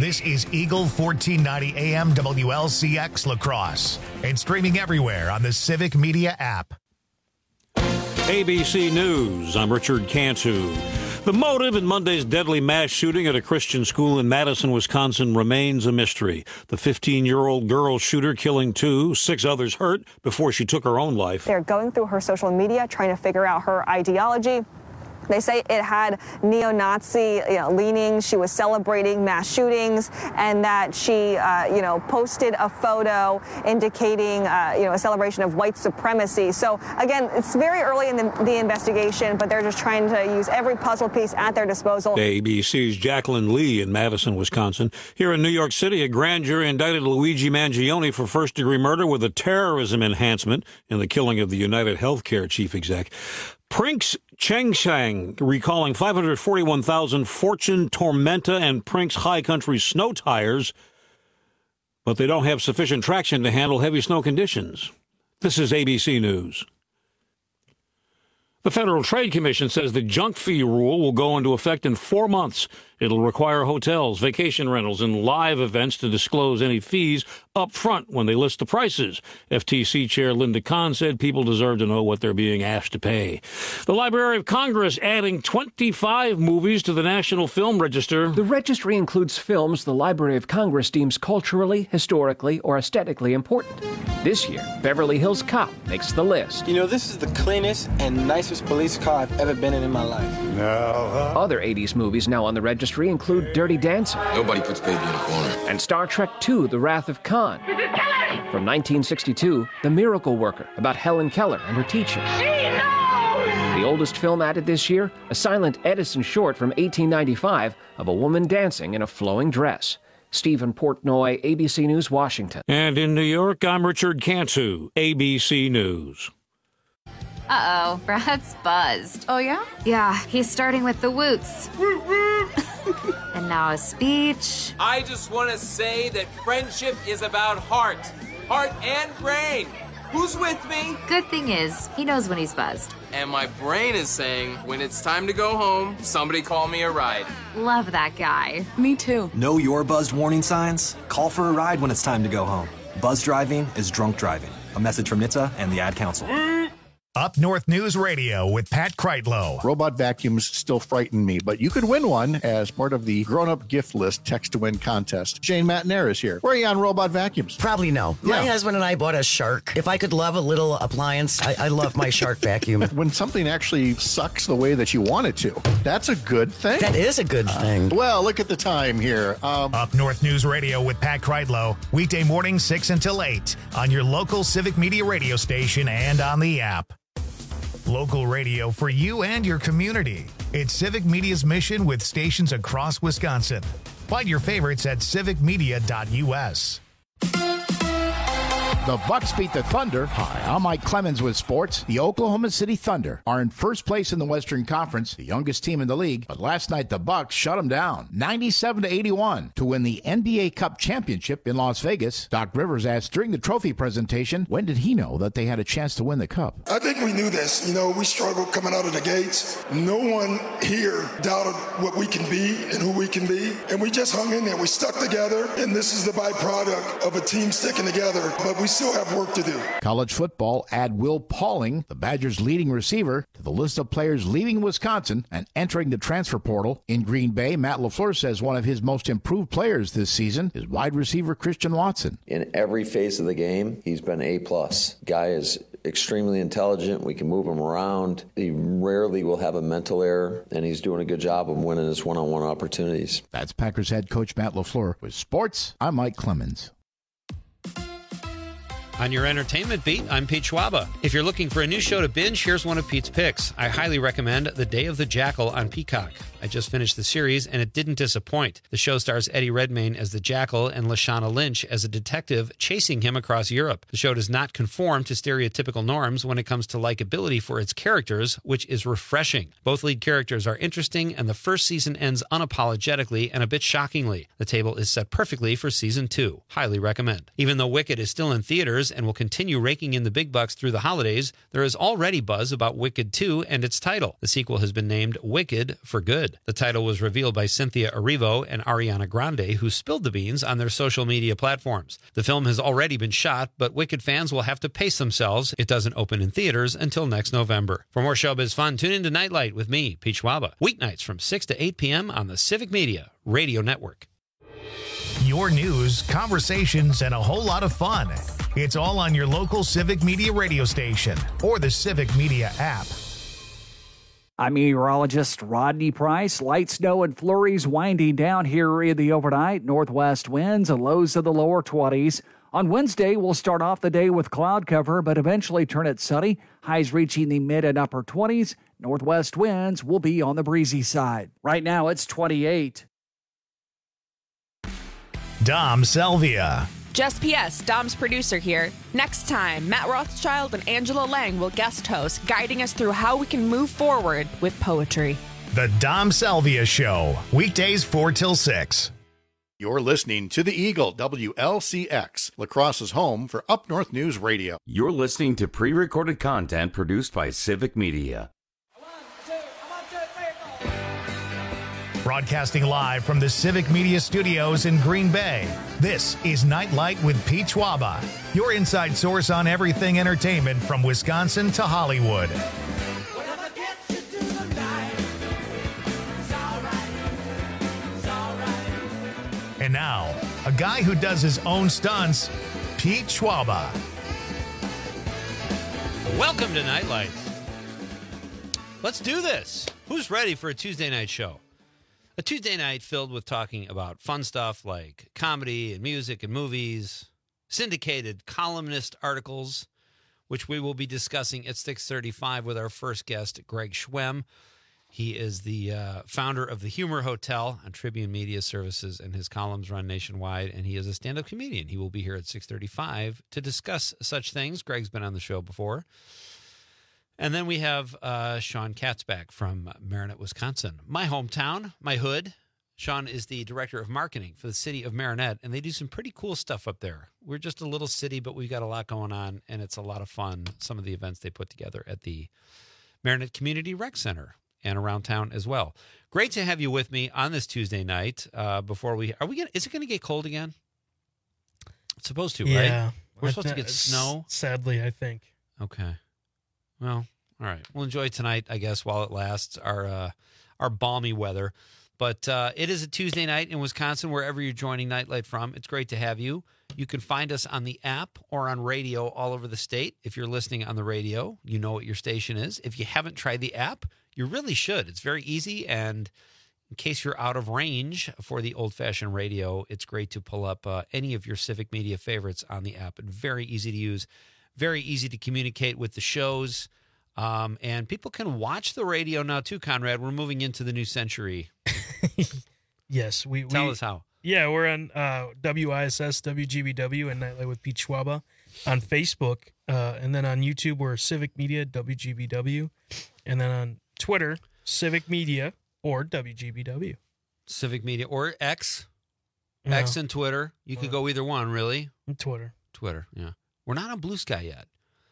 This is Eagle 1490 AM WLCX La Crosse and streaming everywhere on the Civic Media app. ABC News, I'm Richard Cantu. The motive in Monday's deadly mass shooting at a Christian school in Madison, Wisconsin remains a mystery. The 15-year-old girl shooter killing 2, 6 others hurt before she took her own life. They're going through her social media, trying to figure out her ideology. They say it had neo-Nazi leanings. She was celebrating mass shootings, and that she, posted a photo indicating, a celebration of white supremacy. So again, it's very early in the investigation, but they're just trying to use every puzzle piece at their disposal. ABC's Jacqueline Lee in Madison, Wisconsin. Here in New York City, a grand jury indicted Luigi Mangione for first-degree murder with a terrorism enhancement in the killing of the United Healthcare chief exec. Brinks Chengshang recalling 541,000 Fortune Tormenta and Brinks High Country snow tires, but they don't have sufficient traction to handle heavy snow conditions. This is ABC News. The Federal Trade Commission says the junk fee rule will go into effect in 4 months. It'll require hotels, vacation rentals, and live events to disclose any fees up front when they list the prices. FTC Chair Linda Kahn said people deserve to know what they're being asked to pay. The Library of Congress adding 25 movies to the National Film Register. The registry includes films the Library of Congress deems culturally, historically, or aesthetically important. This year, Beverly Hills Cop makes the list. You know, this is the cleanest and nicest police car I've ever been in my life. Other 80s movies now on the registry include Dirty Dancing. Nobody puts baby in a corner. And Star Trek II, The Wrath of Khan. From 1962, The Miracle Worker, about Helen Keller and her teacher. The oldest film added this year, a silent Edison short from 1895 of a woman dancing in a flowing dress. Stephen Portnoy, ABC News, Washington. And in New York, I'm Richard Cantu, ABC News. Uh-oh, Brad's buzzed. Oh, yeah? Yeah, he's starting with the woots. And now a speech. I just want to say that friendship is about heart and brain. Who's with me? Good thing is, he knows when he's buzzed. And my brain is saying, when it's time to go home, somebody call me a ride. Love that guy. Me too. Know your buzzed warning signs? Call for a ride when it's time to go home. Buzz driving is drunk driving. A message from NHTSA and the Ad Council. Up North News Radio with Pat Kreitlow. Robot vacuums still frighten me, but you could win one as part of the grown-up gift list text-to-win contest. Jane Matnair is here. Where are you on robot vacuums? Probably no. Yeah. My husband and I bought a Shark. If I could love a little appliance, I love my Shark vacuum. When something actually sucks the way that you want it to, that's a good thing. That is a good thing. Well, look at the time here. Up North News Radio with Pat Kreitlow. Weekday morning 6 until 8 on your local Civic Media radio station and on the app. Local radio for you and your community. It's Civic Media's mission with stations across Wisconsin. Find your favorites at civicmedia.us. The Bucks beat the Thunder. Hi, I'm Mike Clemens with sports. The Oklahoma City Thunder are in first place in the Western Conference, the youngest team in the league. But last night, the Bucks shut them down, 97-81, to win the NBA Cup championship in Las Vegas. Doc Rivers asked during the trophy presentation, when did he know that they had a chance to win the Cup? I think we knew this. You know, we struggled coming out of the gates. No one here doubted what we can be and who we can be. And we just hung in there. We stuck together. And this is the byproduct of a team sticking together. But we still have work to do. College football, add Will Pauling, the Badgers' leading receiver, to the list of players leaving Wisconsin and entering the transfer portal. In Green Bay, Matt LaFleur says one of his most improved players this season is wide receiver Christian Watson. In every phase of the game, he's been A+. Guy is extremely intelligent. We can move him around. He rarely will have a mental error, and he's doing a good job of winning his one-on-one opportunities. That's Packers head coach Matt LaFleur. With sports, I'm Mike Clemens. On your entertainment beat, I'm Pete Schwaba. If you're looking for a new show to binge, here's one of Pete's picks. I highly recommend The Day of the Jackal on Peacock. I just finished the series, and it didn't disappoint. The show stars Eddie Redmayne as the Jackal and Lashana Lynch as a detective chasing him across Europe. The show does not conform to stereotypical norms when it comes to likability for its characters, which is refreshing. Both lead characters are interesting, and the first season ends unapologetically and a bit shockingly. The table is set perfectly for season 2. Highly recommend. Even though Wicked is still in theaters and will continue raking in the big bucks through the holidays, there is already buzz about Wicked 2 and its title. The sequel has been named Wicked for Good. Good. The title was revealed by Cynthia Erivo and Ariana Grande, who spilled the beans on their social media platforms. The film has already been shot, but Wicked fans will have to pace themselves. It doesn't open in theaters until next November. For more showbiz fun, tune in to Nightlight with me, Pete Schwaba, weeknights from 6 to 8 p.m. on the Civic Media Radio Network. Your news, conversations, and a whole lot of fun. It's all on your local Civic Media radio station or the Civic Media app. I'm meteorologist Rodney Price. Light snow and flurries winding down here in the overnight. Northwest winds and lows of the lower 20s. On Wednesday, we'll start off the day with cloud cover, but eventually turn it sunny. Highs reaching the mid and upper 20s. Northwest winds will be on the breezy side. Right now, it's 28. Dom Salvia. Just PS, Dom's producer here. Next time, Matt Rothschild and Angela Lang will guest host, guiding us through how we can move forward with poetry. The Dom Salvia Show, weekdays 4 till 6. You're listening to the Eagle, WLCX, La Crosse's home for Up North News Radio. You're listening to pre-recorded content produced by Civic Media. Broadcasting live from the Civic Media Studios in Green Bay, this is Nightlight with Pete Schwaba, your inside source on everything entertainment from Wisconsin to Hollywood. And now, a guy who does his own stunts, Pete Schwaba. Welcome to Nightlight. Let's do this. Who's ready for a Tuesday night show? A Tuesday night filled with talking about fun stuff like comedy and music and movies, syndicated columnist articles, which we will be discussing at 6:35 with our first guest, Greg Schwem. He is the founder of the Humor Hotel on Tribune Media Services, and his columns run nationwide, and he is a stand-up comedian. He will be here at 6:35 to discuss such things. Greg's been on the show before. And then we have Sean Katzbach from Marinette, Wisconsin. My hometown, my hood. Sean is the director of marketing for the city of Marinette, and they do some pretty cool stuff up there. We're just a little city, but we've got a lot going on, and it's a lot of fun, some of the events they put together at the Marinette Community Rec Center and around town as well. Great to have you with me on this Tuesday night. Is it going to get cold again? It's supposed to, right? We're supposed to get snow? Sadly, I think. Okay. Well, all right. We'll enjoy tonight, I guess, while it lasts, our balmy weather. But it is a Tuesday night in Wisconsin, wherever you're joining Nightlight from. It's great to have you. You can find us on the app or on radio all over the state. If you're listening on the radio, you know what your station is. If you haven't tried the app, you really should. It's very easy, and in case you're out of range for the old-fashioned radio, it's great to pull up any of your Civic Media favorites on the app. And very easy to use, very easy to communicate with the shows. And people can watch the radio now, too, Conrad. We're moving into the new century. Yes. Tell us how. Yeah, we're on WISS, WGBW, and Nightlight with Pete Schwaba on Facebook. And then on YouTube, we're Civic Media, WGBW. And then on Twitter, Civic Media or WGBW. Civic Media or X. No. X and Twitter. You could go either one, really. Twitter, yeah. We're not on Blue Sky yet.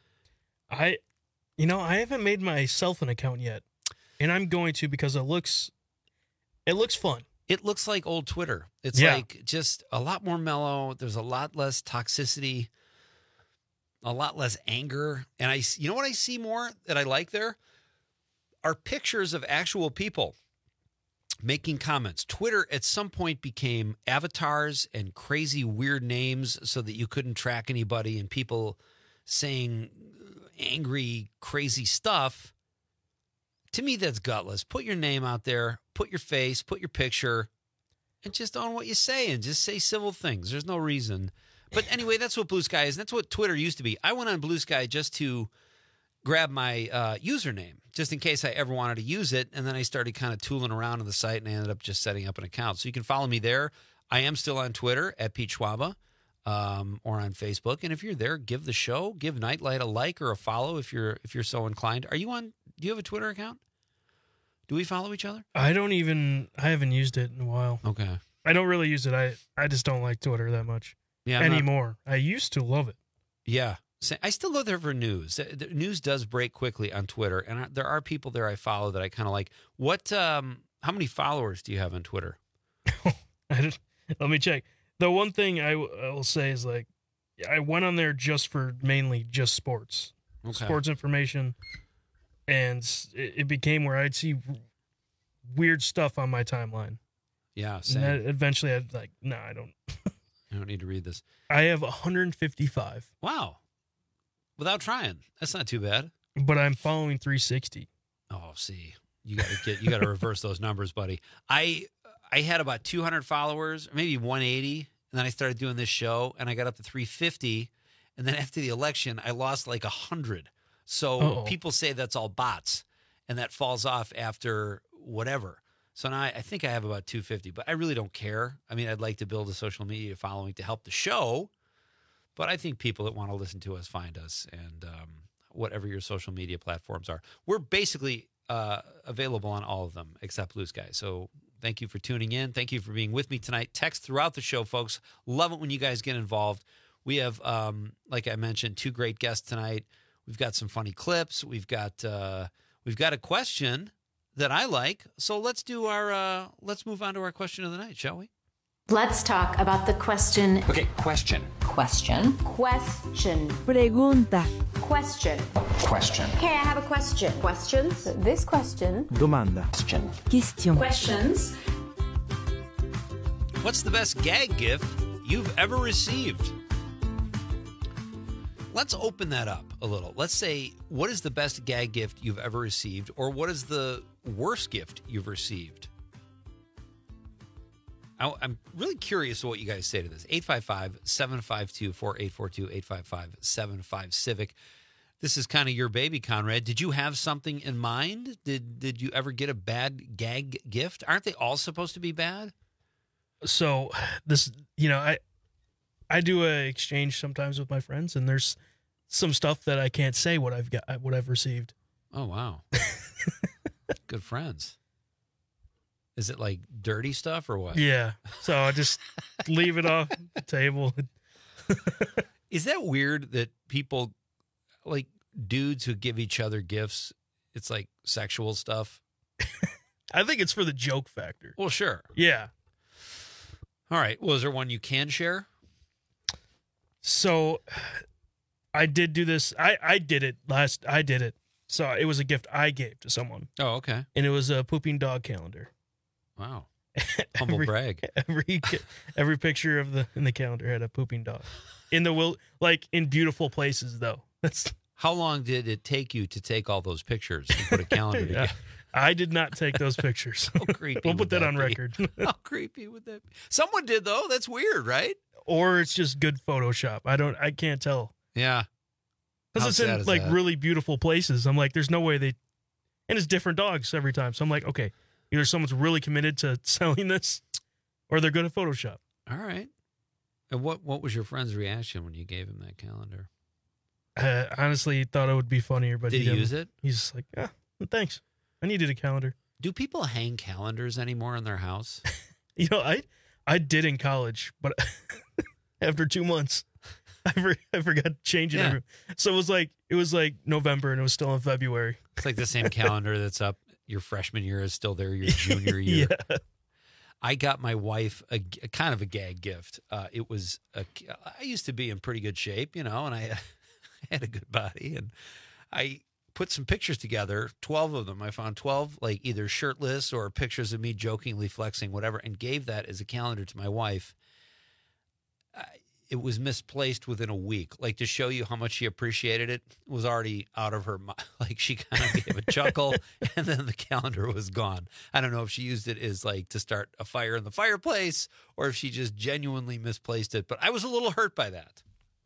I haven't made myself an account yet. And I'm going to because it looks fun. It looks like old Twitter. It's like just a lot more mellow. There's a lot less toxicity, a lot less anger. And you know what I see more that I like there? Are pictures of actual people making comments. Twitter at some point became avatars and crazy weird names so that you couldn't track anybody, and people saying angry, crazy stuff. To me, that's gutless. Put your name out there, put your face, put your picture, and just own what you say and just say civil things. There's no reason. But anyway, that's what Blue Sky is. That's what Twitter used to be. I went on Blue Sky just to grab my username, just in case I ever wanted to use it. And then I started kind of tooling around on the site, and I ended up just setting up an account. So you can follow me there. I am still on Twitter at Pete Schwaba, or on Facebook. And if you're there, give the show, give Nightlight a like or a follow if you're so inclined. Are you on? Do you have a Twitter account? Do we follow each other? I haven't used it in a while. Okay. I don't really use it. I just don't like Twitter that much anymore. I used to love it. Yeah. I still go there for news. The news does break quickly on Twitter, and there are people there I follow that I kind of like. What How many followers do you have on Twitter? Let me check. The one thing I will say is, like, I went on there mainly just sports. Okay. Sports information. And it became where I'd see weird stuff on my timeline. Yeah, same. And eventually I'd like, no, I don't need to read this. I have 155. Wow. Without trying. That's not too bad. But I'm following 360. Oh, see. You got to reverse those numbers, buddy. I had about 200 followers, or maybe 180, and then I started doing this show, and I got up to 350, and then after the election, I lost like 100. So people say that's all bots, and that falls off after whatever. So now I think I have about 250, but I really don't care. I mean, I'd like to build a social media following to help the show, but I think people that want to listen to us find us, and whatever your social media platforms are. We're basically available on all of them except Blue Sky. So thank you for tuning in. Thank you for being with me tonight. Text throughout the show, folks. Love it when you guys get involved. We have, like I mentioned, 2 great guests tonight. We've got some funny clips. We've got a question that I like. So let's move on to our question of the night, shall we? Let's talk about the question. Okay, question. Question. Pregunta. Question. Question. Okay, I have a question. Questions? This question. Domanda. Question. Questions. What's the best gag gift you've ever received? Let's open that up a little. Let's say, what is the best gag gift you've ever received, or what is the worst gift you've received? I'm really curious what you guys say to this. 855-752-4842, 855-75-CIVIC. This is kind of your baby, Conrad. Did you have something in mind? Did you ever get a bad gag gift? Aren't they all supposed to be bad? So this, I do a exchange sometimes with my friends, and there's some stuff that I can't say what I've received. Oh, wow. Good friends. Is it like dirty stuff or what? Yeah. So I just leave it off the table. Is that weird that people, like dudes who give each other gifts, it's like sexual stuff? I think it's for the joke factor. Well, sure. Yeah. All right. Well, is there one you can share? So I did do this. I did it. So it was a gift I gave to someone. Oh, okay. And it was a pooping dog calendar. Wow. Humble brag. Every picture in the calendar had a pooping dog. In beautiful places though. How long did it take you to take all those pictures and put a calendar together? I did not take those pictures. How creepy. We'll put that on record. How creepy would that be? Someone did though. That's weird, right? Or it's just good Photoshop. I can't tell. Yeah. Because it's in really beautiful places. I'm like, there's no way and it's different dogs every time. So I'm like, okay, either someone's really committed to selling this or they're good at Photoshop. All right. And what was your friend's reaction when you gave him that calendar? Honestly, he thought it would be funnier, but did he use it? He's like, yeah, thanks. I needed a calendar. Do people hang calendars anymore in their house? I did in college, but after 2 months, I forgot to change it. Yeah. So it was like November and it was still in February. It's like the same calendar that's up. Your freshman year is still there. Your junior year. Yeah. I got my wife a kind of a gag gift. I used to be in pretty good shape, and I had a good body, and I put some pictures together, 12 of them. I found 12, like either shirtless or pictures of me jokingly flexing, whatever, and gave that as a calendar to my wife. It was misplaced within a week. Like, to show you how much she appreciated it, was already out of her mind. Like, she kind of gave a chuckle, and then the calendar was gone. I don't know if she used it as, like, to start a fire in the fireplace, or if she just genuinely misplaced it. But I was a little hurt by that.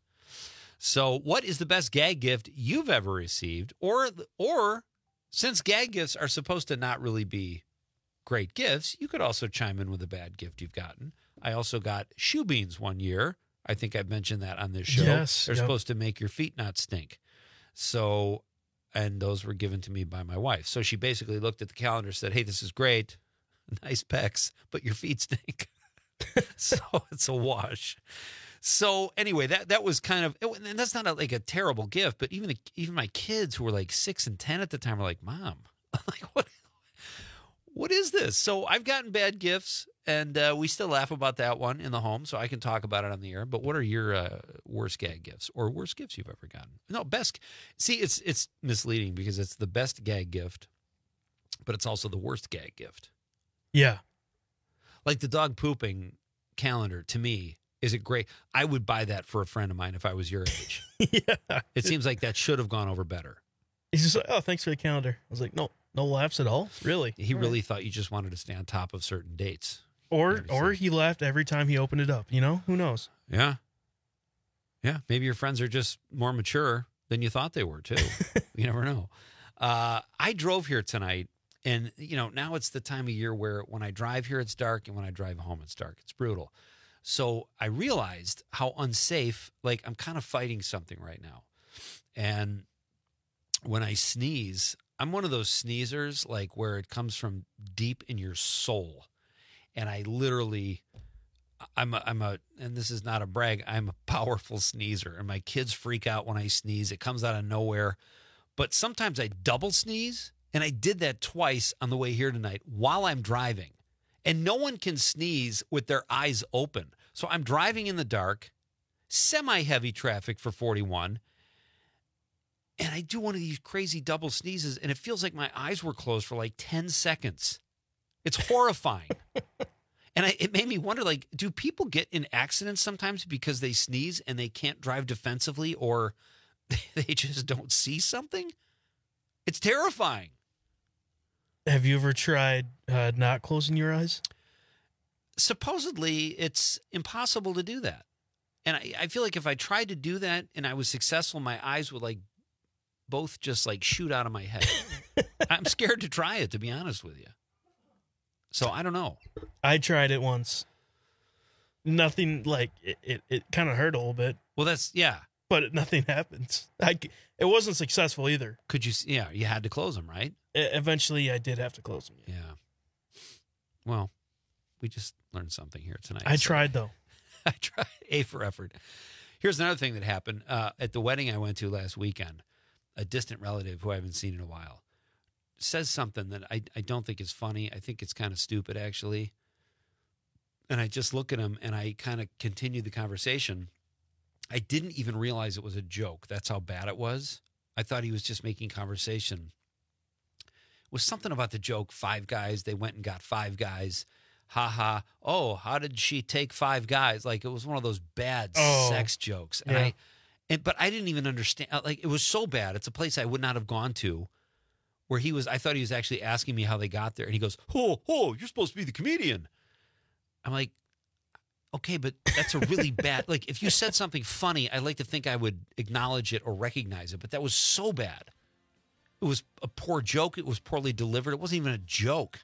So what is the best gag gift you've ever received? Or since gag gifts are supposed to not really be great gifts, you could also chime in with a bad gift you've gotten. I also got shoe beans one year. I think I've mentioned that on this show. Yes, They're supposed to make your feet not stink. So, and those were given to me by my wife. So she basically looked at the calendar and said, hey, this is great. Nice pecs, but your feet stink. So it's a wash. So anyway, that was kind of, and that's not like a terrible gift, but even my kids who were like 6 and 10 at the time were like, Mom, like What is this? So I've gotten bad gifts, and we still laugh about that one in the home, so I can talk about it on the air. But what are your worst gag gifts or worst gifts you've ever gotten? No, best. See, it's misleading because it's the best gag gift, but it's also the worst gag gift. Yeah. Like the dog pooping calendar, to me, is it great? I would buy that for a friend of mine if I was your age. Yeah. It seems like that should have gone over better. He's just like, oh, thanks for the calendar. I was like, no laughs at all? Really? He really thought you just wanted to stay on top of certain dates. Or he laughed every time he opened it up, you know? Who knows? Yeah. Yeah, maybe your friends are just more mature than you thought they were, too. You never know. I drove here tonight, and, now it's the time of year where when I drive here, it's dark, and when I drive home, it's dark. It's brutal. So I realized how unsafe, like I'm kind of fighting something right now. And when I sneeze, I'm one of those sneezers, like where it comes from deep in your soul. And I literally, and this is not a brag, I'm a powerful sneezer. And my kids freak out when I sneeze. It comes out of nowhere. But sometimes I double sneeze. And I did that twice on the way here tonight while I'm driving. And no one can sneeze with their eyes open. So I'm driving in the dark, semi-heavy traffic for 41, and I do one of these crazy double sneezes, and it feels like my eyes were closed for like 10 seconds. It's horrifying. And it made me wonder, like, do people get in accidents sometimes because they sneeze and they can't drive defensively, or they just don't see something? It's terrifying. Have you ever tried not closing your eyes? Supposedly, it's impossible to do that. And I feel like if I tried to do that and I was successful, my eyes would like both just like shoot out of my head. I'm scared to try it, to be honest with you. So I don't know. I tried it once. Nothing, like, it kind of hurt a little bit. Well, yeah. But nothing happens. It wasn't successful either. Could you? Yeah, you had to close them, right? Eventually, I did have to close them. Yeah. Well, we just learned something here tonight. I tried, though. I tried. A for effort. Here's another thing that happened. At the wedding I went to last weekend, a distant relative who I haven't seen in a while says something that I don't think is funny. I think it's kind of stupid, actually. And I just look at him, and I kind of continue the conversation. I didn't even realize it was a joke. That's how bad it was. I thought he was just making conversation. It was something about the joke, 5 guys. They went and got 5 guys. Ha ha. Oh, how did she take 5 guys? Like, it was one of those bad sex jokes. And yeah. But I didn't even understand. Like, it was so bad. It's a place I would not have gone to, where I thought he was actually asking me how they got there. And he goes, oh, you're supposed to be the comedian. I'm like, okay, but that's a really bad, like, if you said something funny, I'd like to think I would acknowledge it or recognize it, but that was so bad. It was a poor joke. It was poorly delivered. It wasn't even a joke.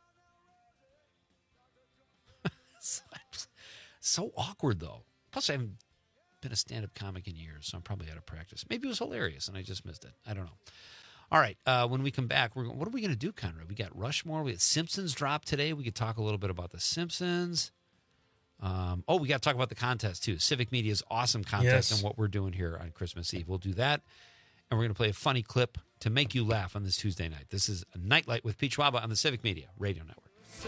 So awkward, though. Plus, I haven't been a stand-up comic in years, so I'm probably out of practice. Maybe it was hilarious, and I just missed it. I don't know. All right, when we come back, what are we going to do, Conrad? We got Rushmore. We got Simpsons drop today. We could talk a little bit about the Simpsons. We got to talk about the contest, too. Civic Media's awesome contest and what we're doing here on Christmas Eve. We'll do that, and we're going to play a funny clip to make you laugh on this Tuesday night. This is a Nightlight with Pete Schwaba on the Civic Media Radio Network.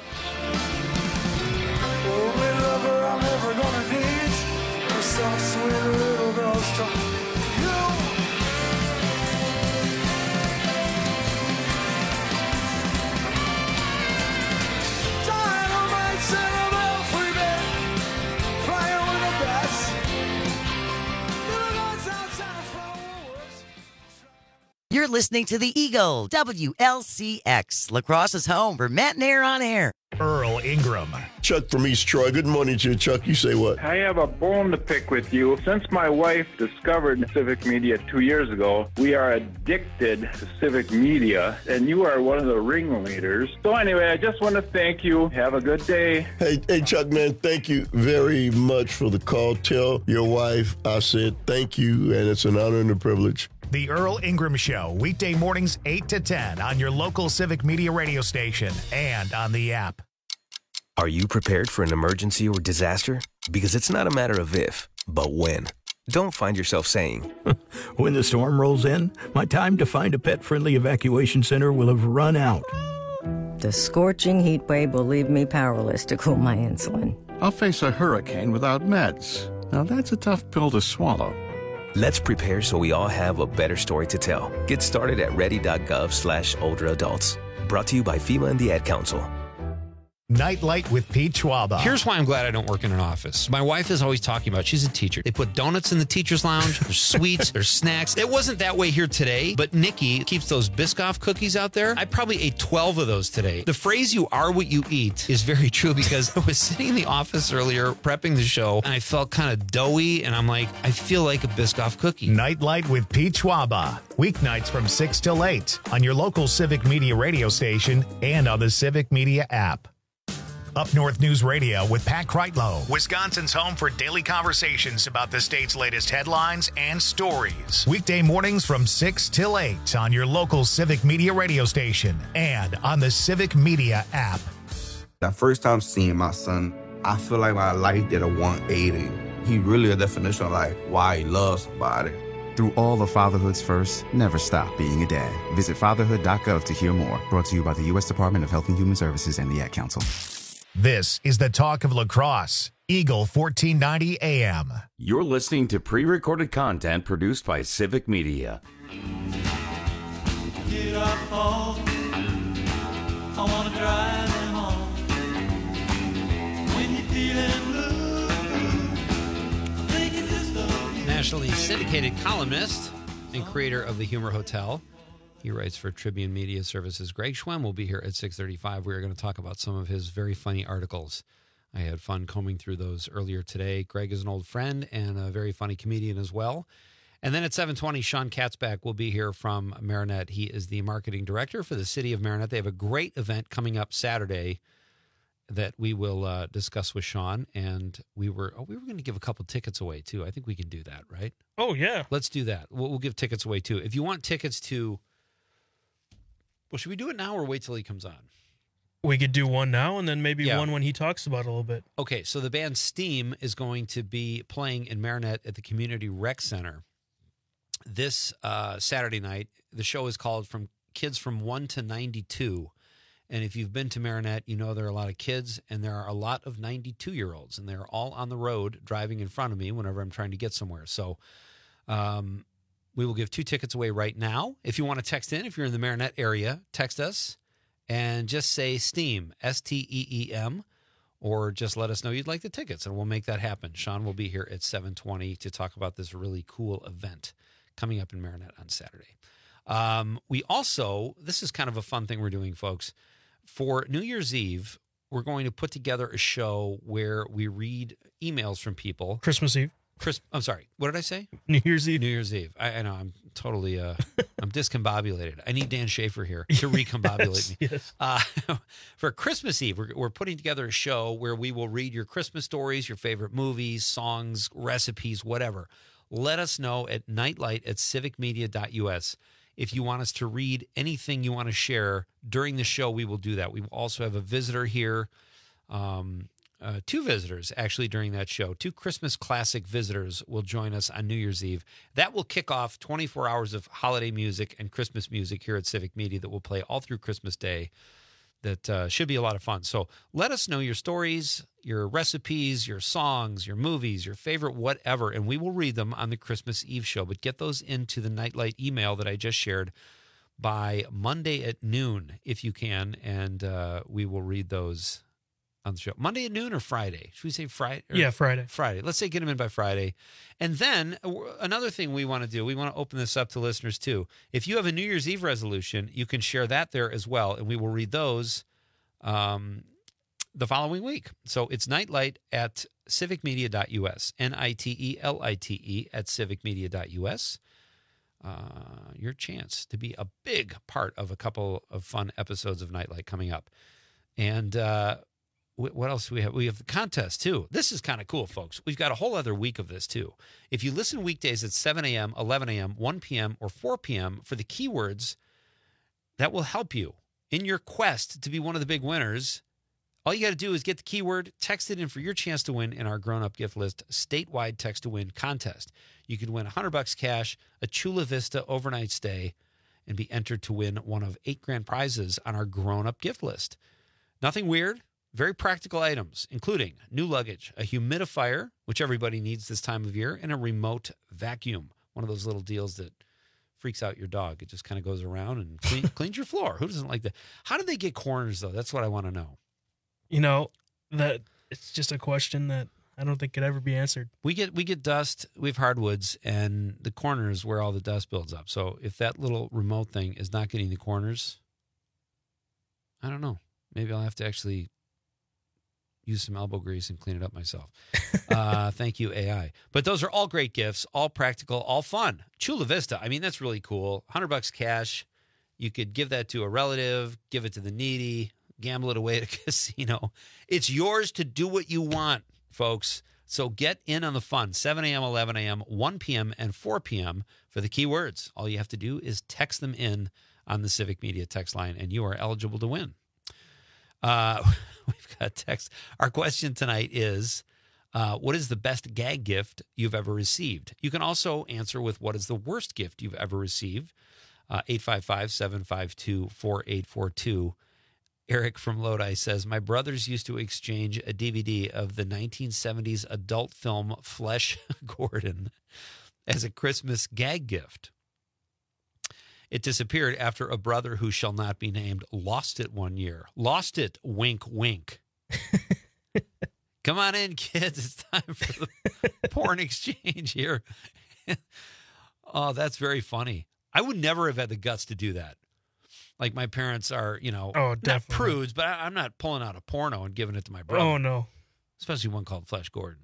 Only lover I'm ever gonna need. The soft, sweet little girl's talking to you. Dynamite, sentimental, free bed, flying with the best. Little guns outside of flowers. You're listening to the Eagle, WLCX, Lacrosse's home for Matt and Air on Air. Earl Ingram. Chuck from East Troy. Good morning to you, Chuck. You say what? I have a bone to pick with you. Since my wife discovered Civic Media 2 years ago, we are addicted to Civic Media, and you are one of the ringleaders. So anyway, I just want to thank you. Have a good day. Hey, Chuck, man, thank you very much for the call. Tell your wife I said thank you, and it's an honor and a privilege. The Earl Ingram Show, weekday mornings 8 to 10 on your local Civic Media radio station and on the app. Are you prepared for an emergency or disaster? Because it's not a matter of if, but when. Don't find yourself saying, when the storm rolls in, my time to find a pet-friendly evacuation center will have run out. The scorching heat wave will leave me powerless to cool my insulin. I'll face a hurricane without meds. Now that's a tough pill to swallow. Let's prepare so we all have a better story to tell. Get started at ready.gov/older adults. Brought to you by FEMA and the Ad Council. Nightlight with Pete Schwaba. Here's why I'm glad I don't work in an office. My wife is always talking about, she's a teacher. They put donuts in the teacher's lounge. There's sweets. There's snacks. It wasn't that way here today, but Nikki keeps those Biscoff cookies out there. I probably ate 12 of those today. The phrase "you are what you eat" is very true because I was sitting in the office earlier prepping the show and I felt kind of doughy and I'm like, I feel like a Biscoff cookie. Nightlight with Pete Schwaba. Weeknights from 6 till 8 on your local Civic Media radio station and on the Civic Media app. Up North News Radio with Pat Kreitlow, Wisconsin's home for daily conversations about the state's latest headlines and stories. Weekday mornings from 6 till 8 on your local Civic Media radio station and on the Civic Media app. The first time seeing my son, I feel like my life did a 180. He really a definition of like why he loves somebody. Through all of fatherhood's first, never stop being a dad. Visit fatherhood.gov to hear more. Brought to you by the U.S. Department of Health and Human Services and the Ad Council. This is the talk of lacrosse. Eagle 1490 AM. You're listening to pre-recorded content produced by Civic Media. Get up home. I want to drive them home. When you're feeling blue, I think you just don't. Nationally syndicated columnist and creator of the Humor Hotel. He writes for Tribune Media Services. Greg Schwem will be here at 6:35. We are going to talk about some of his very funny articles. I had fun combing through those earlier today. Greg is an old friend and a very funny comedian as well. And then at 7:20, Sean Katzbach will be here from Marinette. He is the marketing director for the city of Marinette. They have a great event coming up Saturday that we will discuss with Sean. And we were going to give a couple tickets away, too. I think we can do that, right? Oh, yeah. Let's do that. We'll give tickets away, too. If you want tickets to... Well, should we do it now or wait till he comes on? We could do one now and then maybe Yeah. one when he talks about it a little bit. Okay, so the band Steam is going to be playing in Marinette at the Community Rec Center this Saturday night. The show is called From Kids from 1 to 92. And if you've been to Marinette, you know there are a lot of kids and there are a lot of 92-year-olds. And they're all on the road driving in front of me whenever I'm trying to get somewhere. So we will give 2 tickets away right now. If you want to text in, if you're in the Marinette area, text us and just say STEAM, STEEM, or just let us know you'd like the tickets, and we'll make that happen. Sean will be here at 7:20 to talk about this really cool event coming up in Marinette on Saturday. We also, this is kind of a fun thing we're doing, folks. For New Year's Eve, we're going to put together a show where we read emails from people. Christmas Eve. I'm sorry. What did I say? New Year's Eve. New Year's Eve. I know. I'm totally. I'm discombobulated. I need Dan Schaefer here to recombobulate me. Yes. For Christmas Eve, we're putting together a show where we will read your Christmas stories, your favorite movies, songs, recipes, whatever. Let us know at nightlight@civicmedia.us. If you want us to read anything you want to share during the show, we will do that. We will also have a visitor here. 2 visitors actually during that show. 2 Christmas classic visitors will join us on New Year's Eve. That will kick off 24 hours of holiday music and Christmas music here at Civic Media that will play all through Christmas Day. That should be a lot of fun. So let us know your stories, your recipes, your songs, your movies, your favorite whatever, and we will read them on the Christmas Eve show. But get those into the Nightlight email that I just shared by Monday at noon, if you can, and we will read those on the show. Monday at noon or Friday? Should we say Friday? Yeah, Friday. Friday. Let's say get them in by Friday. And then another thing we want to do, we want to open this up to listeners too. If you have a New Year's Eve resolution, you can share that there as well, and we will read those the following week. So it's Nightlight at civicmedia.us, NITELITE at civicmedia.us. Your chance to be a big part of a couple of fun episodes of Nightlight coming up. And what else do we have? We have the contest, too. This is kind of cool, folks. We've got a whole other week of this, too. If you listen weekdays at 7 a.m., 11 a.m., 1 p.m., or 4 p.m. for the keywords, that will help you in your quest to be one of the big winners. All you got to do is get the keyword, text it in for your chance to win in our grown-up gift list statewide text-to-win contest. You could win $100 cash, a Chula Vista overnight stay, and be entered to win one of 8 grand prizes on our grown-up gift list. Nothing weird, very practical items, including new luggage, a humidifier, which everybody needs this time of year, and a remote vacuum, one of those little deals that freaks out your dog. It just kind of goes around and cleans your floor. Who doesn't like that? How do they get corners, though? That's what I want to know. You know, that it's just a question that I don't think could ever be answered. We get dust. We have hardwoods, and the corners where all the dust builds up. So if that little remote thing is not getting the corners, I don't know. Maybe I'll have to actually use some elbow grease and clean it up myself. Thank you, AI. But those are all great gifts, all practical, all fun. Chula Vista, I mean, that's really cool. $100 cash. You could give that to a relative, give it to the needy, gamble it away at a casino. It's yours to do what you want, folks. So get in on the fun. 7 a.m., 11 a.m., 1 p.m., and 4 p.m. for the keywords. All you have to do is text them in on the Civic Media text line, and you are eligible to win. We've got text. Our question tonight is, what is the best gag gift you've ever received? You can also answer with what is the worst gift you've ever received. 855-752-4842. Eric from Lodi says, my brothers used to exchange a DVD of the 1970s adult film Flesh Gordon as a Christmas gag gift. It disappeared after a brother who shall not be named lost it one year. Lost it, wink, wink. Come on in, kids. It's time for the porn exchange here. Oh, that's very funny. I would never have had the guts to do that. Like my parents are, not prudes, but I'm not pulling out a porno and giving it to my brother. Oh, no. Especially one called Flesh Gordon.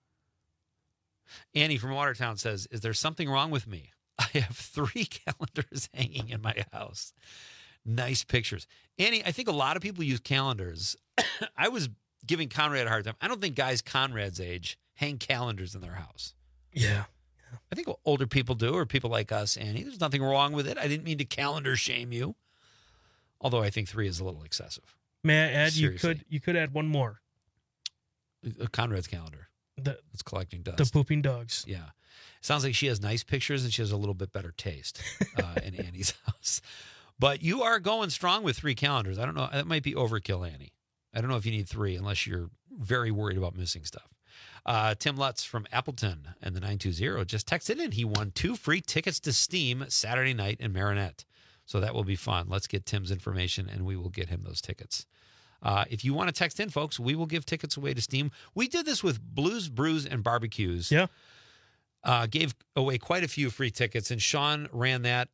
Annie from Watertown says, is there something wrong with me? I have 3 calendars hanging in my house. Nice pictures. Annie, I think a lot of people use calendars. I was giving Conrad a hard time. I don't think guys Conrad's age hang calendars in their house. Yeah. I think older people do, or people like us, Annie. There's nothing wrong with it. I didn't mean to calendar shame you. Although I think 3 is a little excessive. May I add, Seriously. you could add one more. Conrad's calendar. It's collecting dust. The pooping dogs. Yeah. Sounds like she has nice pictures and she has a little bit better taste in Annie's house. But you are going strong with 3 calendars. I don't know. That might be overkill, Annie. I don't know if you need 3 unless you're very worried about missing stuff. Tim Lutz from Appleton and the 920 just texted in. He won 2 free tickets to Steam Saturday night in Marinette. So that will be fun. Let's get Tim's information and we will get him those tickets. If you want to text in, folks, we will give tickets away to Steam. We did this with Blues, Brews, and Barbecues. Yeah. Gave away quite a few free tickets, and Sean ran that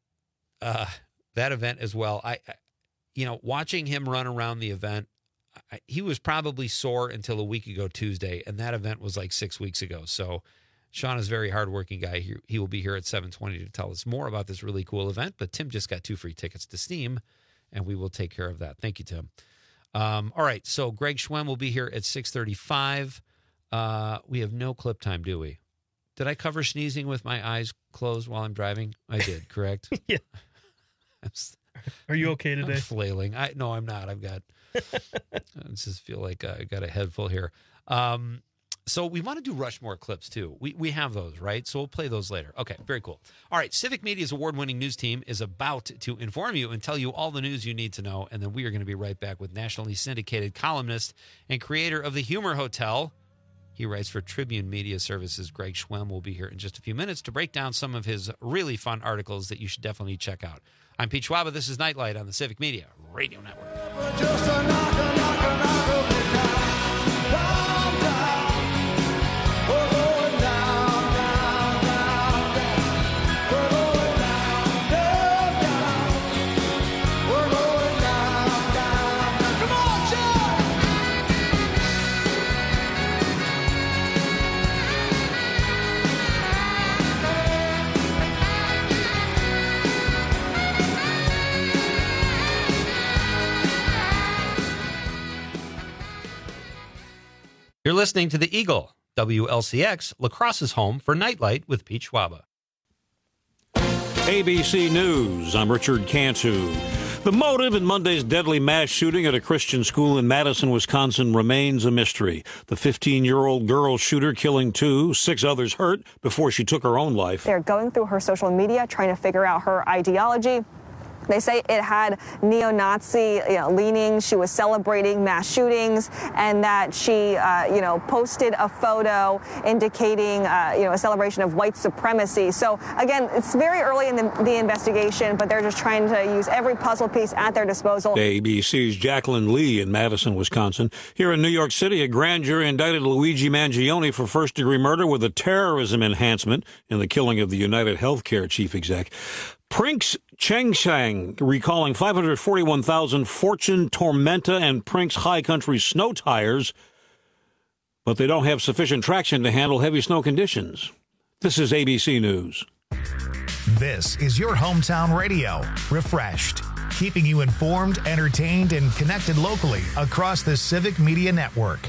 event as well. I watching him run around the event, he was probably sore until a week ago Tuesday, and that event was like 6 weeks ago. So Sean is a very hardworking guy. He will be here at 7:20 to tell us more about this really cool event, but Tim just got 2 free tickets to Steam, and we will take care of that. Thank you, Tim. All right, so Greg Schwem will be here at 6:35. We have no clip time, do we? Did I cover sneezing with my eyes closed while I'm driving? I did, correct? Yeah. Are you okay today? I'm flailing. No, I'm not. I just feel like I got a head full here. So we want to do Rushmore clips, too. We have those, right? So we'll play those later. Okay, very cool. All right, Civic Media's award-winning news team is about to inform you and tell you all the news you need to know, and then we are going to be right back with nationally syndicated columnist and creator of the Humor Hotel. He writes for Tribune Media Services. Greg Schwem will be here in just a few minutes to break down some of his really fun articles that you should definitely check out. I'm Pete Schwaba. This is Nightlight on the Civic Media Radio Network. You're listening to the Eagle, WLCX, La Crosse's home for Nightlight with Pete Schwaba. ABC News, I'm Richard Cantu. The motive in Monday's deadly mass shooting at a Christian school in Madison, Wisconsin remains a mystery. The 15-year-old girl shooter killing 2, 6 others hurt before she took her own life. They're going through her social media, trying to figure out her ideology. They say it had neo-Nazi leanings. She was celebrating mass shootings, and that she, posted a photo indicating, a celebration of white supremacy. So again, it's very early in the investigation, but they're just trying to use every puzzle piece at their disposal. ABC's Jacqueline Lee in Madison, Wisconsin. Here in New York City, a grand jury indicted Luigi Mangione for first-degree murder with a terrorism enhancement in the killing of the United Healthcare chief exec. Brinks Chengshang recalling 541,000 Fortune Tormenta and Brinks High Country snow tires, but they don't have sufficient traction to handle heavy snow conditions. This is ABC News. This is your hometown radio, Refreshed, keeping you informed, entertained, and connected locally across the Civic Media Network.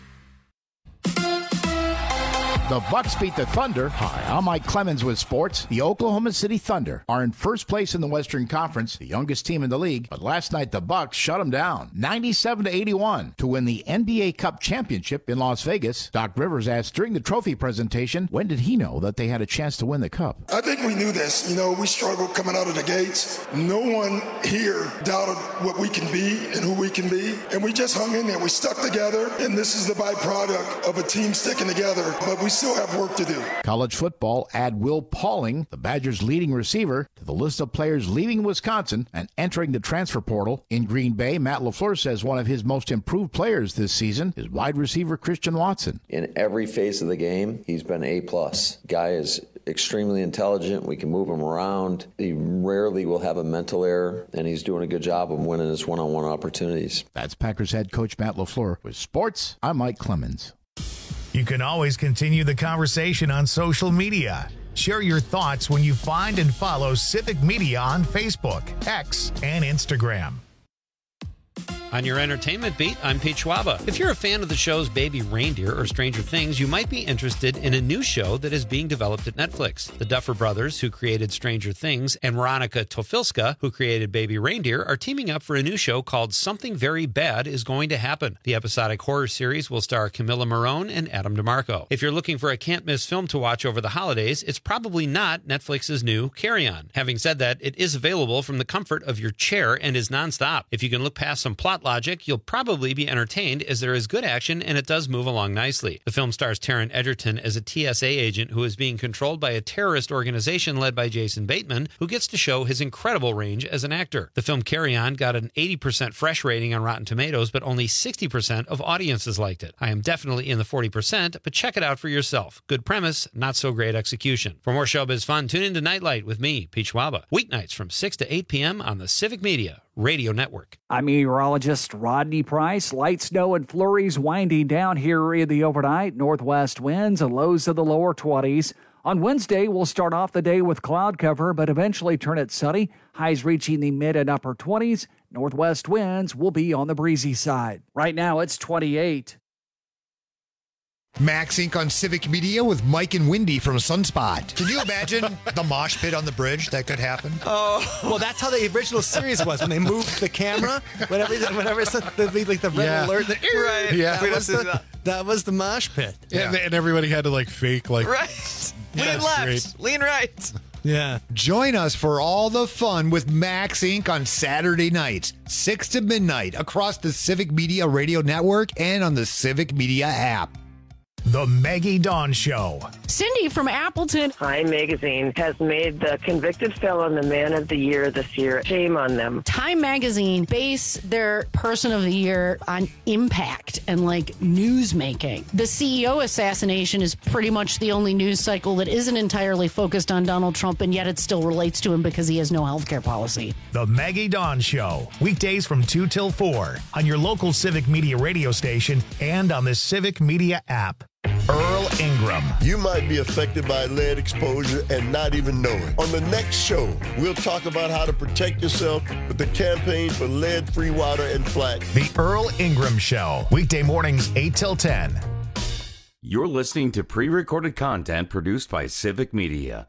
The Bucks beat the Thunder. Hi, I'm Mike Clemens with sports. The Oklahoma City Thunder are in first place in the Western Conference, the youngest team in the league. But last night, the Bucks shut them down, 97-81, to win the NBA Cup championship in Las Vegas. Doc Rivers asked during the trophy presentation, when did he know that they had a chance to win the Cup? I think we knew this. We struggled coming out of the gates. No one here doubted what we can be and who we can be. And we just hung in there. We stuck together. And this is the byproduct of a team sticking together. But we still have work to do. College football, add Will Pauling, the Badgers' leading receiver, to the list of players leaving Wisconsin and entering the transfer portal. In Green Bay, Matt LaFleur says one of his most improved players this season is wide receiver Christian Watson. In every phase of the game, he's been A+. Guy is extremely intelligent. We can move him around. He rarely will have a mental error, and he's doing a good job of winning his one-on-one opportunities. That's Packers head coach Matt LaFleur. With sports, I'm Mike Clemens. You can always continue the conversation on social media. Share your thoughts when you find and follow Civic Media on Facebook, X, and Instagram. On your entertainment beat, I'm Pete Schwaba. If you're a fan of the shows Baby Reindeer or Stranger Things, you might be interested in a new show that is being developed at Netflix. The Duffer Brothers, who created Stranger Things, and Veronica Tofilska, who created Baby Reindeer, are teaming up for a new show called Something Very Bad Is Going to Happen. The episodic horror series will star Camilla Morrone and Adam DeMarco. If you're looking for a can't-miss film to watch over the holidays, it's probably not Netflix's new Carry On. Having said that, it is available from the comfort of your chair and is nonstop. If you can look past some plot logic, you'll probably be entertained as there is good action and it does move along nicely. The film stars Taron Egerton as a TSA agent who is being controlled by a terrorist organization led by Jason Bateman, who gets to show his incredible range as an actor. The film Carry On got an 80% fresh rating on Rotten Tomatoes, but only 60% of audiences liked it. I am definitely in the 40%, but check it out for yourself. Good premise, not so great execution. For more showbiz fun, tune into Nightlight with me, Pete Schwaba, weeknights from 6 to 8 p.m. on the Civic Media Radio Network. I'm meteorologist Rodney Price. Light snow and flurries winding down here in the overnight. Northwest winds and lows of the lower 20s. On Wednesday, we'll start off the day with cloud cover, but eventually turn it sunny. Highs reaching the mid and upper 20s. Northwest winds will be on the breezy side. Right now, it's 28. Max Inc. on Civic Media with Mike and Wendy from Sunspot. Can you imagine the mosh pit on the bridge that could happen? Oh, well, that's how the original series was when they moved the camera. Whenever it's the red alert. Right. Yeah. That was the mosh pit. Yeah. And everybody had to fake right. Lean left, great. Lean right. Yeah. Join us for all the fun with Max Inc. on Saturday nights, 6 to midnight, across the Civic Media Radio Network and on the Civic Media app. The Maggie Dawn Show. Cindy from Appleton. Time Magazine has made the convicted felon the man of the year this year. Shame on them. Time Magazine base their person of the year on impact and news making. The CEO assassination is pretty much the only news cycle that isn't entirely focused on Donald Trump, and yet it still relates to him because he has no health care policy. The Maggie Dawn Show. Weekdays from 2 till 4 on your local Civic Media radio station and on the Civic Media app. Earl Ingram. You might be affected by lead exposure and not even know it. On the next show, we'll talk about how to protect yourself with the campaign for lead-free water and flax. The Earl Ingram Show. Weekday mornings 8 till 10. You're listening to pre-recorded content produced by Civic Media.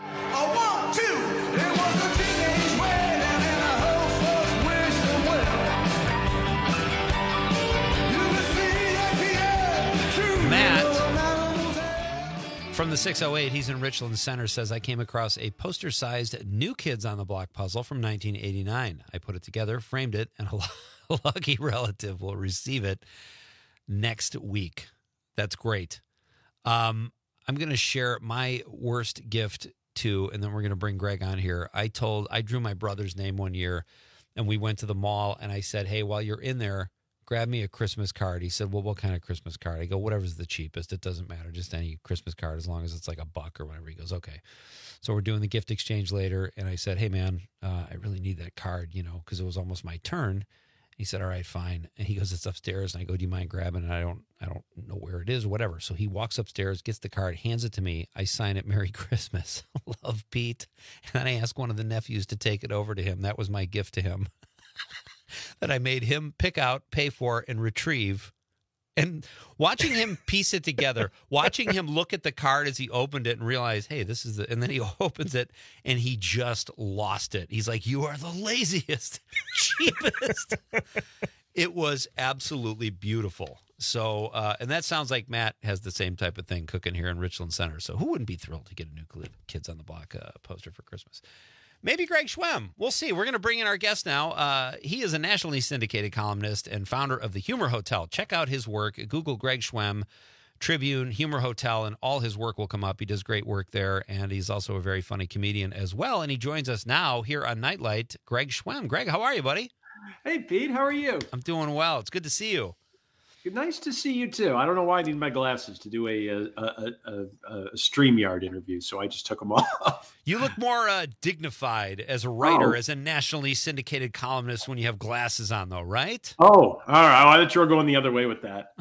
From the 608, he's in Richland Center, says, I came across a poster-sized New Kids on the Block puzzle from 1989. I put it together, framed it, and a lucky relative will receive it next week. That's great. I'm going to share my worst gift, too, and then we're going to bring Greg on here. I drew my brother's name one year, and we went to the mall, and I said, hey, while you're in there, grab me a Christmas card. He said, well, what kind of Christmas card? I go, whatever's the cheapest. It doesn't matter. Just any Christmas card as long as it's like $1 or whatever. He goes, okay. So we're doing the gift exchange later. And I said, hey, man, I really need that card, because it was almost my turn. He said, all right, fine. And he goes, it's upstairs. And I go, do you mind grabbing it? I don't know where it is or whatever. So he walks upstairs, gets the card, hands it to me. I sign it, Merry Christmas. Love, Pete. And then I asked one of the nephews to take it over to him. That was my gift to him. That I made him pick out, pay for, and retrieve. And watching him piece it together, watching him look at the card as he opened it and realize, hey, this is and then he opens it and he just lost it. He's like, you are the laziest, cheapest. It was absolutely beautiful. So, and that sounds like Matt has the same type of thing cooking here in Richland Center. So who wouldn't be thrilled to get a New Kids on the Block poster for Christmas? Maybe Greg Schwemm. We'll see. We're going to bring in our guest now. He is a nationally syndicated columnist and founder of the Humor Hotel. Check out his work. Google Greg Schwemm, Tribune, Humor Hotel, and all his work will come up. He does great work there, and he's also a very funny comedian as well. And he joins us now here on Nightlight. Greg Schwemm. Greg, how are you, buddy? Hey, Pete. How are you? I'm doing well. It's good to see you. Nice to see you, too. I don't know why I need my glasses to do a StreamYard interview, so I just took them off. You look more dignified as a writer, as a nationally syndicated columnist when you have glasses on, though, right? Oh, all right. I thought you were going the other way with that.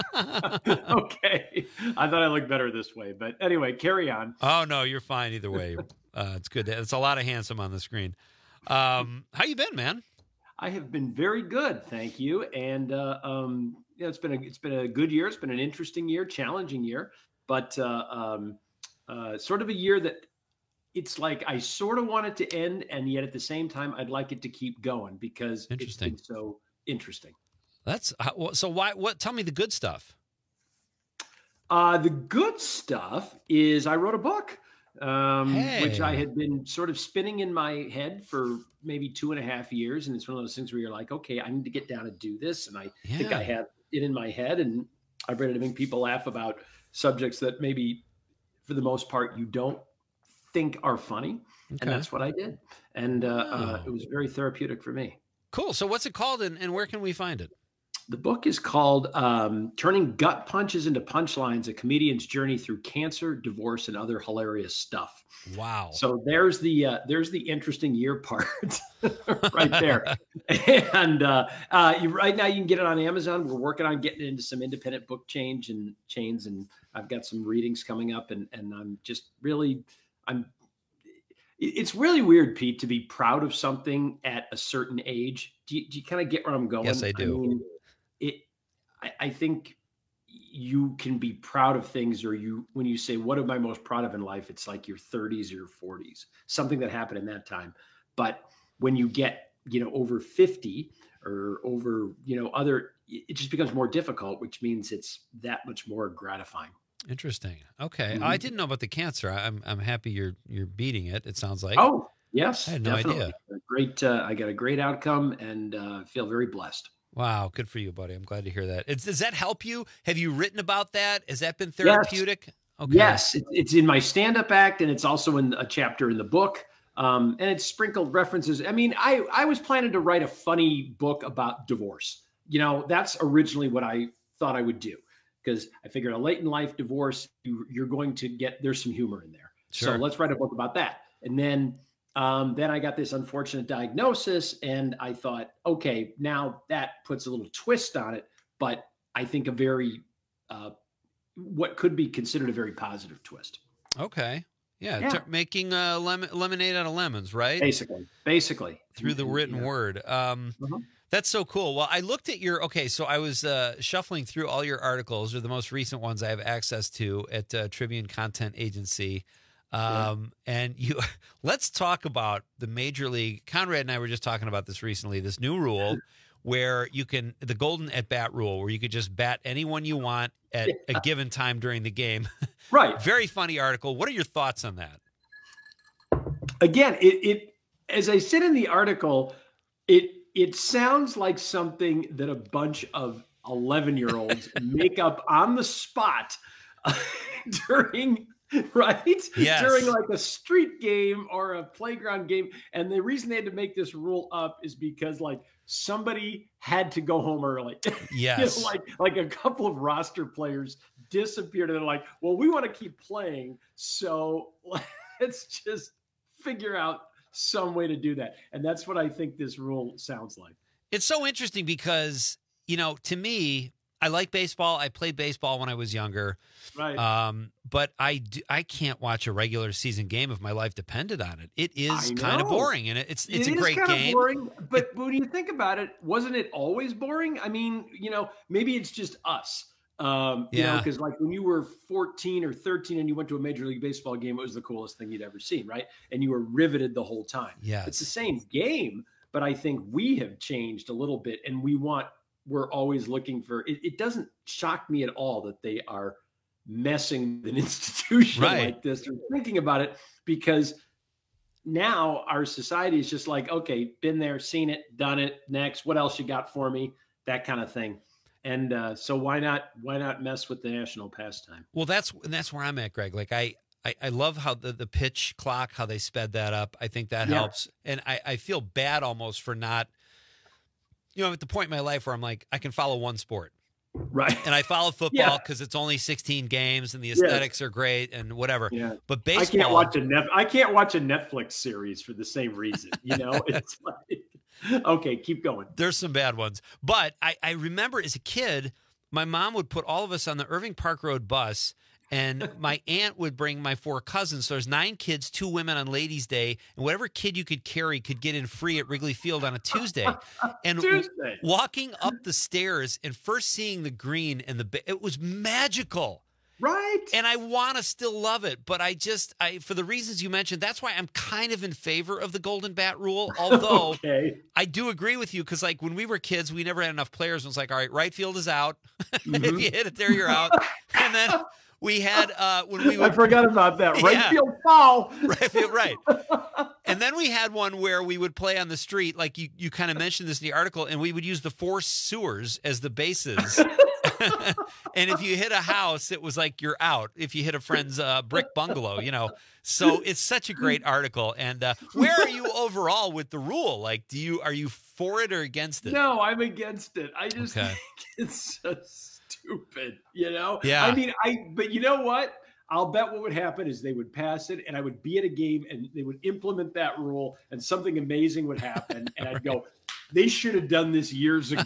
Okay. I thought I looked better this way. But anyway, carry on. Oh, no, you're fine either way. It's good. It's a lot of handsome on the screen. How you been, man? I have been very good, thank you. And it's been a good year. It's been an interesting year, challenging year, but sort of a year that it's like I sort of want it to end, and yet at the same time I'd like it to keep going because it's been so interesting. That's so. Why? What? Tell me the good stuff. The good stuff is I wrote a book. Which I had been sort of spinning in my head for maybe 2.5 years. And it's one of those things where you're like, okay, I need to get down and do this. And I think I have it in my head, and I've ready to make people laugh about subjects that maybe for the most part you don't think are funny. Okay. And that's what I did. And it was very therapeutic for me. Cool. So what's it called and where can we find it? The book is called Turning Gut Punches into Punchlines, A Comedian's Journey Through Cancer, Divorce, and Other Hilarious Stuff. Wow. So there's the interesting year part right there. And right now you can get it on Amazon. We're working on getting it into some independent book chains, and I've got some readings coming up, and I'm just really it's really weird, Pete, to be proud of something at a certain age. Do you kind of get where I'm going? Yes, I do. I mean, I think you can be proud of things, or when you say, what am I most proud of in life? It's like your 30s or your 40s, something that happened in that time. But when you get, over 50 or over, it just becomes more difficult, which means it's that much more gratifying. Interesting. Okay. I didn't know about the cancer. I'm happy you're beating it. It sounds like. Oh, yes. I had no idea. I got a great outcome and feel very blessed. Wow. Good for you, buddy. I'm glad to hear that. Does that help you? Have you written about that? Has that been therapeutic? Yes. Okay. Yes. It's in my stand-up act, and it's also in a chapter in the book. And it's sprinkled references. I mean, I was planning to write a funny book about divorce. That's originally what I thought I would do, because I figured a late in life divorce, you're going to there's some humor in there. Sure. So let's write a book about that. And then I got this unfortunate diagnosis, and I thought, okay, now that puts a little twist on it, but I think a very, what could be considered a very positive twist. Okay. Yeah. Making lemonade out of lemons, right? Basically. Through the written word. That's so cool. Well, I looked at so I was shuffling through all your articles, or the most recent ones I have access to at Tribune Content Agency. And let's talk about the Major League. Conrad and I were just talking about this recently, this new rule where you can, the golden at bat rule, where you could just bat anyone you want at a given time during the game. Right. Very funny article. What are your thoughts on that? Again, it as I said in the article, it sounds like something that a bunch of 11-year-olds make up on the spot during like a street game or a playground game. And the reason they had to make this rule up is because like somebody had to go home early. Yes. Like a couple of roster players disappeared and they're like, well, we want to keep playing, so let's just figure out some way to do that. And that's what I think this rule sounds like. It's so interesting because, to me, I like baseball. I played baseball when I was younger. Right. But I can't watch a regular season game if my life depended on it. It is kind of boring, and it's a great game. Boring, but when you think about it, wasn't it always boring? I mean, maybe it's just us. Because like when you were 14 or 13 and you went to a Major League Baseball game, it was the coolest thing you'd ever seen, right? And you were riveted the whole time. Yeah, it's the same game, but I think we have changed a little bit, and we're always looking for it. It doesn't shock me at all that they are messing with an institution like this or thinking about it, because now our society is just like, okay, been there, seen it, done it. Next, what else you got for me? That kind of thing. And so why not mess with the national pastime? Well, that's where I'm at, Greg. Like I love how the pitch clock, how they sped that up. I think that helps. And I feel bad almost for not, at the point in my life where I'm like, I can follow one sport. Right. And I follow football because it's only 16 games and the aesthetics are great and whatever. Yeah. But baseball, I can't watch a Netflix series for the same reason. It's like, okay, keep going. There's some bad ones. But I remember as a kid, my mom would put all of us on the Irving Park Road bus, and my aunt would bring my 4 cousins. So there's 9 kids, 2 women on Ladies' Day, and whatever kid you could carry could get in free at Wrigley Field on a Tuesday. And walking up the stairs and first seeing the green and it was magical. Right. And I want to still love it, but I for the reasons you mentioned, that's why I'm kind of in favor of the Golden Bat rule. Although I do agree with you, because like when we were kids, we never had enough players. It was like, all right, right field is out. If you hit it there, you're out. And then we had I forgot about that. Right field foul. Right field, right. And then we had one where we would play on the street, like you kind of mentioned this in the article, and we would use the 4 sewers as the bases. And if you hit a house, it was like you're out. If you hit a friend's brick bungalow, So it's such a great article. And where are you overall with the rule? Like, are you for it or against it? No, I'm against it. I just think it's so stupid, Yeah. I mean, but you know what? I'll bet what would happen is they would pass it, and I would be at a game, and they would implement that rule, and something amazing would happen, and I'd go, they should have done this years ago.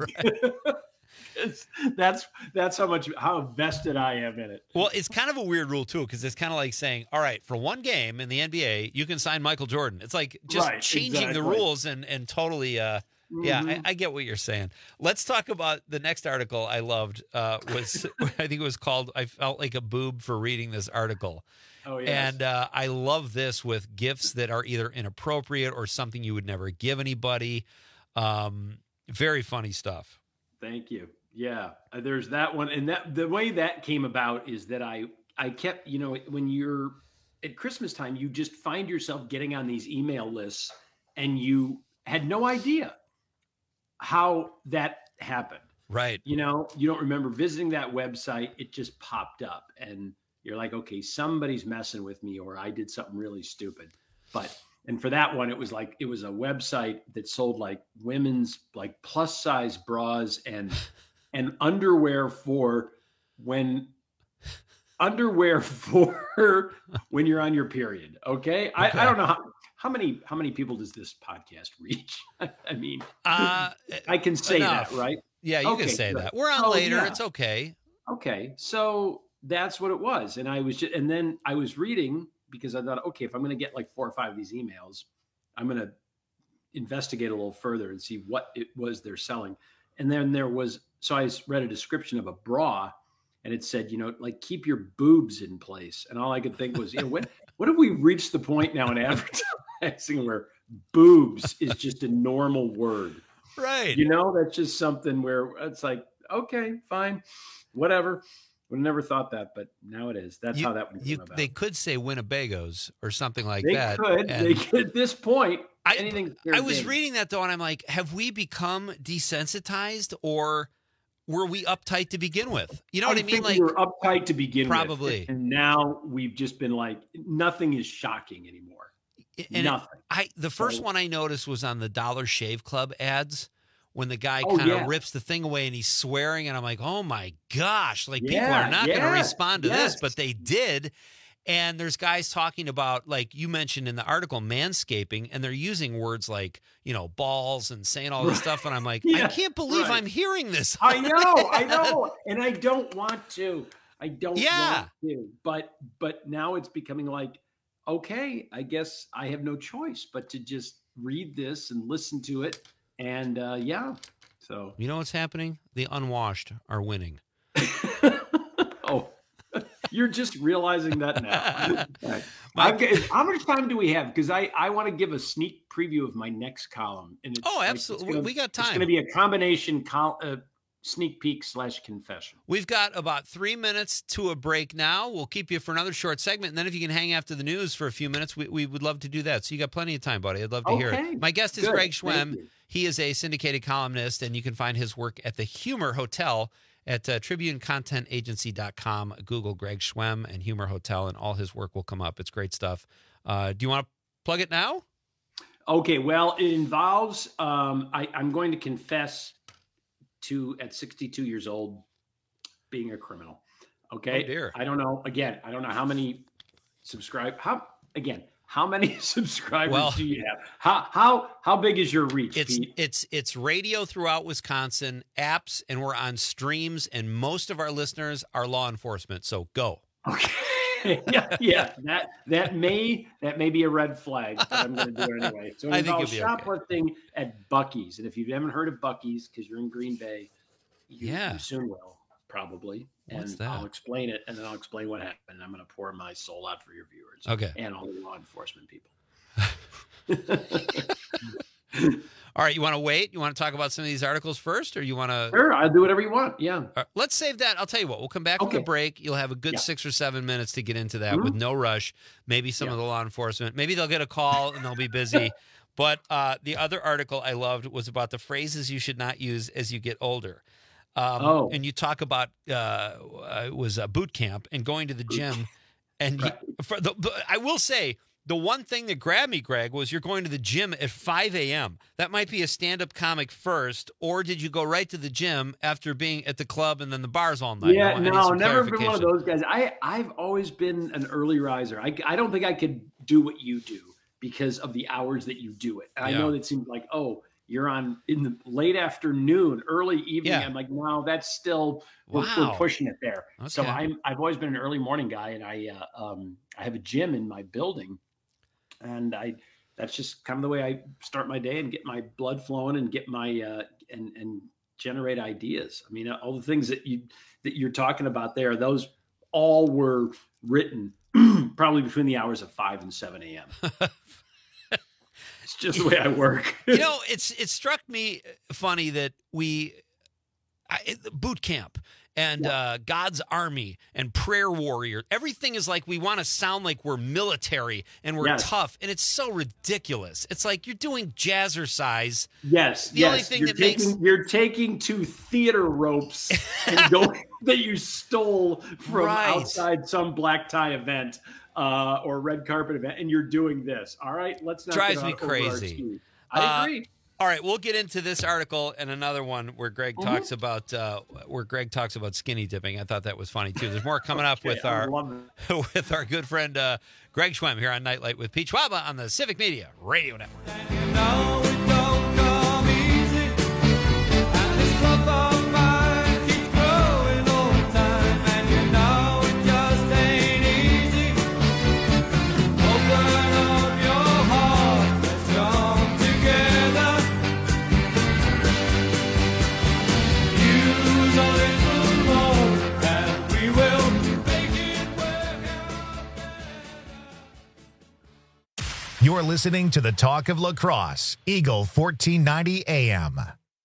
That's how vested I am in it. Well, it's kind of a weird rule too, because it's kind of like saying, all right, for one game in the NBA, you can sign Michael Jordan. It's like just changing the rules and totally. I get what you're saying. Let's talk about the next article I loved. I think it was called, I felt like a boob for reading this article. Oh, yes. And I love this with gifts that are either inappropriate or something you would never give anybody. Very funny stuff. Thank you. Yeah, there's that one. And the way that came about is that I kept, when you're at Christmas time, you just find yourself getting on these email lists, and you had no idea how that happened. Right. You don't remember visiting that website. It just popped up, and you're like, okay, somebody's messing with me, or I did something really stupid. And for that one, it was a website that sold like women's like plus size bras and underwear for when you're on your period. Okay. I don't know how many people does this podcast reach? I mean, I can say enough. that, right? Yeah, you can say that. We're on later. Yeah. It's okay. Okay. So that's what it was. And then I was reading, because I thought, okay, if I'm going to get like 4 or 5 of these emails, I'm going to investigate a little further and see what it was they're selling. And then so I read a description of a bra, and it said, like, keep your boobs in place. And all I could think was, what have we reached the point now in advertising where boobs is just a normal word? Right. You know, that's just something where it's like, okay, fine, whatever. Would have never thought that, but now it is. That's how that would come about. They could say Winnebagos or something like They that. could. and They could. At this point, anything. I was reading that, though, and I'm like, have we become desensitized, or were we uptight to begin with? You know what I mean? think Like, we were uptight to begin probably. with. And now we've just been like, nothing is shocking anymore. And Nothing. The first one I noticed was on the Dollar Shave Club ads when the guy Oh, kind of yeah. rips the thing away and he's swearing, and I'm like, oh my gosh, like people Yeah, are not going to yes, respond to yes. this, but they did. And there's guys talking about, like you mentioned in the article, manscaping, and they're using words like, you know, balls and saying all this stuff. And I'm like, I Yeah, can't believe right. I'm hearing this. I know. And I don't want to. I don't want to. But now it's becoming like, okay, I guess I have no choice but to just read this and listen to it. And so. You know what's happening? The unwashed are winning. Oh, you're just realizing that now. Right. How much time do we have? Because I want to give a sneak preview of my next column. And it's absolutely. We got It's time. going to be a combination sneak peek / confession. We've got about 3 minutes to a break now. We'll keep you for another short segment. And then if you can hang after the news for a few minutes, we would love to do that. So you got plenty of time, buddy. I'd love to hear Okay. it. My guest is Good. Greg Thank Schwemm. you. He is a syndicated columnist, and you can find his work at the Humor Hotel at tribunecontentagency.com. Google Greg Schwemm and Humor Hotel, and all his work will come up. It's great stuff. Do you want to plug it now? Okay, well, it involves, I'm going to confess to, at 62 years old, being a criminal. Okay? Oh, dear. I don't know. Again, I don't know how many how many subscribers do you have? How big is your reach, Pete? It's radio throughout Wisconsin, apps, and we're on streams, and most of our listeners are law enforcement. So go. Okay. yeah. That may be a red flag, but I'm going to do it anyway. So I it think involves you'll be okay. shoplifting at Buc-ee's, and if you haven't heard of Buc-ee's because you're in Green Bay, you soon will probably. What's and that? I'll explain it, and then I'll explain what happened. I'm going to pour my soul out for your viewers, Okay. and all the law enforcement people. All right, you want to wait? You want to talk about some of these articles first, or you want to? Sure, I'll do whatever you want. Yeah. Let's save that. I'll tell you what. We'll come back from the break. You'll have a good 6 or 7 minutes to get into that with no rush. Maybe some of the law enforcement. Maybe they'll get a call and they'll be busy. But the other article I loved was about the phrases you should not use as you get older. And you talk about it was a boot camp and going to the gym. And I will say, the one thing that grabbed me, Greg, was you're going to the gym at 5 a.m. That might be a stand-up comic first, or did you go right to the gym after being at the club and then the bars all night? Yeah, I need no, some never been one of clarification. those guys. I've always been an early riser. I don't think I could do what you do because of the hours that you do it. And I know that seems like, oh, you're on in the late afternoon, early evening. Yeah. I'm like, no, that's still we're pushing it there. So I've always been an early morning guy, and I have a gym in my building, and that's just kind of the way I start my day and get my blood flowing and get my and generate ideas. I mean, all the things that you're talking about there, those all were written probably between the hours of 5 and 7 a.m. It's just the way I work. You know, it struck me funny that boot camp and God's Army and prayer warrior, everything is like we want to sound like we're military and we're tough, and it's so ridiculous. It's like you're doing jazzercise. Yes, the only thing you're taking 2 theater ropes and going that you stole from outside some black tie event. Or red carpet event, and you're doing this. All right, let's not drives me crazy. I agree. All right, we'll get into this article and another one where Greg talks about skinny dipping. I thought that was funny too. There's more coming up with our good friend Greg Schwemm here on Nightlight with Pete Schwaba on the Civic Media Radio Network. You're listening to the Talk of Lacrosse, Eagle 1490 AM.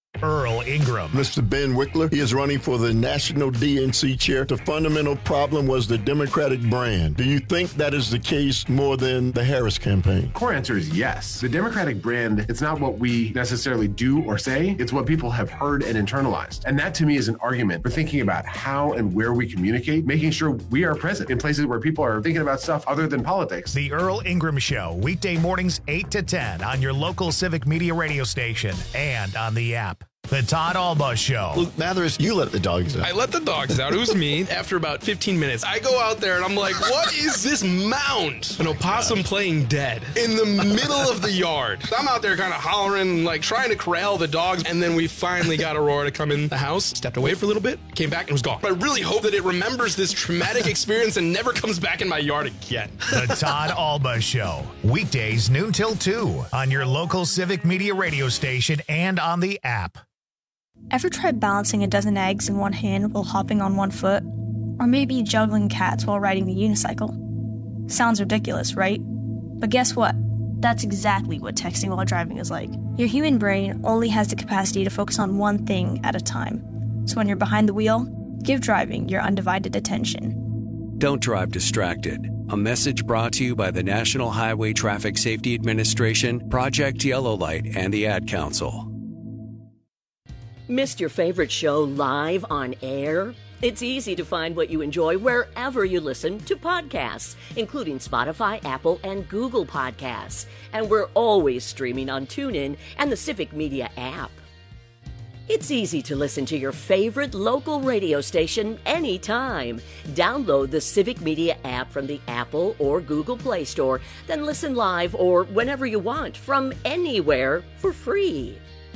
Earl Ingram. Mr. Ben Wickler, he is running for the National DNC chair. The fundamental problem was the Democratic brand. Do you think that is the case more than the Harris campaign? Core answer is yes. The Democratic brand, it's not what we necessarily do or say, it's what people have heard and internalized. And that to me is an argument for thinking about how and where we communicate, making sure we are present in places where people are thinking about stuff other than politics. The Earl Ingram Show, weekday mornings 8 to 10 on your local Civic Media radio station and on the app. The Todd Alba Show. Luke Mathers, you let the dogs out. I let the dogs out. It was me. After about 15 minutes, I go out there and I'm like, what is this mound? An opossum playing dead in the middle of the yard. I'm out there kind of hollering, like trying to corral the dogs. And then we finally got Aurora to come in the house, stepped away for a little bit, came back and was gone. But I really hope that it remembers this traumatic experience and never comes back in my yard again. The Todd Alba Show. Weekdays noon till 2 on your local Civic Media radio station and on the app. Ever tried balancing a dozen eggs in one hand while hopping on one foot? Or maybe juggling cats while riding the unicycle? Sounds ridiculous, right? But guess what? That's exactly what texting while driving is like. Your human brain only has the capacity to focus on one thing at a time. So when you're behind the wheel, give driving your undivided attention. Don't drive distracted. A message brought to you by the National Highway Traffic Safety Administration, Project Yellow Light, and the Ad Council. Missed your favorite show live on air? It's easy to find what you enjoy wherever you listen to podcasts, including Spotify, Apple, and Google Podcasts. And we're always streaming on TuneIn and the Civic Media app. It's easy to listen to your favorite local radio station anytime. Download the Civic Media app from the Apple or Google Play Store, then listen live or whenever you want from anywhere for free.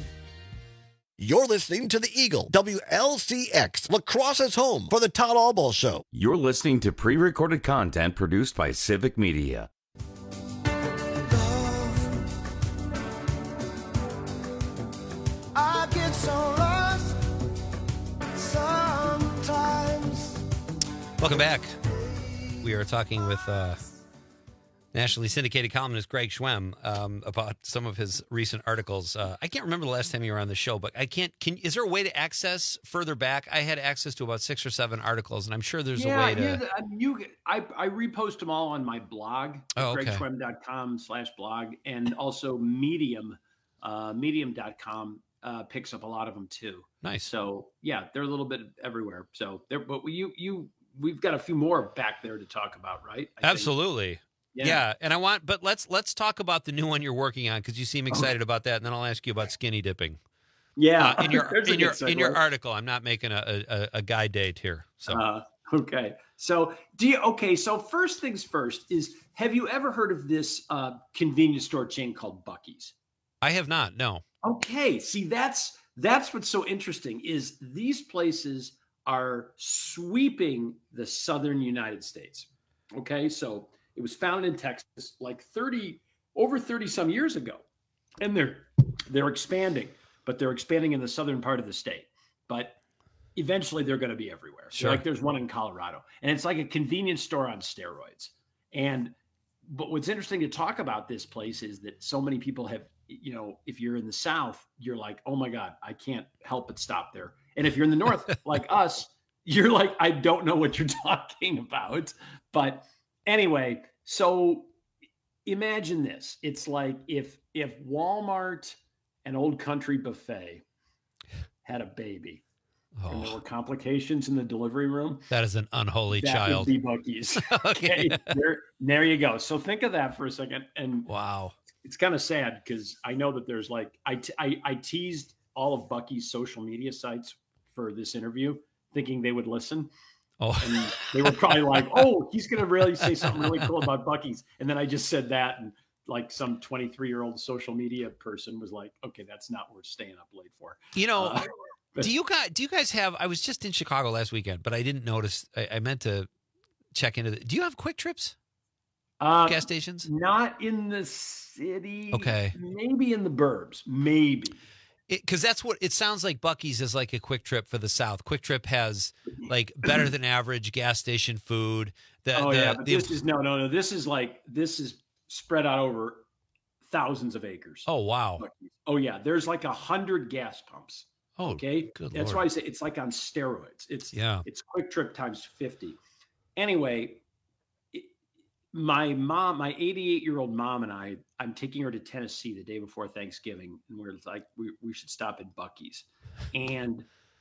You're listening to the Eagle, WLCX, La Crosse's home for the Todd Alba Show. You're listening to pre-recorded content produced by Civic Media. I get so lost sometimes. Welcome back. We are talking with nationally syndicated columnist Greg Schwemm about some of his recent articles. I can't remember the last time you were on the show, but is there a way to access further back? I had access to about 6 or 7 articles, and I'm sure there's a way to... I repost them all on my blog, gregschwemm.com/blog, and also Medium, medium.com picks up a lot of them too. Nice. So yeah, they're a little bit everywhere. So but we've got a few more back there to talk about, right? Absolutely. Yeah, and let's talk about the new one you're working on because you seem excited about that, and then I'll ask you about skinny dipping. Yeah, in your article, I'm not making a guy date here. So okay, so so first things first is, have you ever heard of this convenience store chain called Buc-ee's? I have not. No. Okay, see that's what's so interesting is these places are sweeping the southern United States. Okay, so. It was founded in Texas like 30 some years ago. And they're expanding, but they're expanding in the southern part of the state. But eventually they're going to be everywhere. So like there's one in Colorado. And it's like a convenience store on steroids. But what's interesting to talk about this place is that so many people have, if you're in the South, you're like, oh my God, I can't help but stop there. And if you're in the North, like us, you're like, I don't know what you're talking about. But anyway, so imagine this. It's like if Walmart and Old Country Buffet had a baby and there were complications in the delivery room. That is an unholy child. That would be Buc-ee's. Okay. There you go. So think of that for a second. And wow, it's kind of sad because I know that there's like, I teased all of Buc-ee's social media sites for this interview thinking they would listen. And they were probably like, oh, he's going to really say something really cool about Buc-ee's. And then I just said that. And like some 23-year-old social media person was like, okay, that's not worth staying up late for. Do you guys have, I was just in Chicago last weekend, but I didn't notice, I meant to check into do you have Quick Trips? Gas stations? Not in the city. Okay. Maybe in the burbs. Maybe. Because that's what it sounds like. Buc-ee's is like a Quick Trip for the South. Quick Trip has like better than average gas station food. This is no. This is spread out over thousands of acres. Oh wow. Oh yeah, there's like 100 gas pumps. Oh, okay. good That's Lord. why I say it's like on steroids. It's Quick Trip times 50. Anyway, my 88-year-old mom and I'm taking her to Tennessee the day before Thanksgiving, and we're like, we should stop at Buc-ee's. And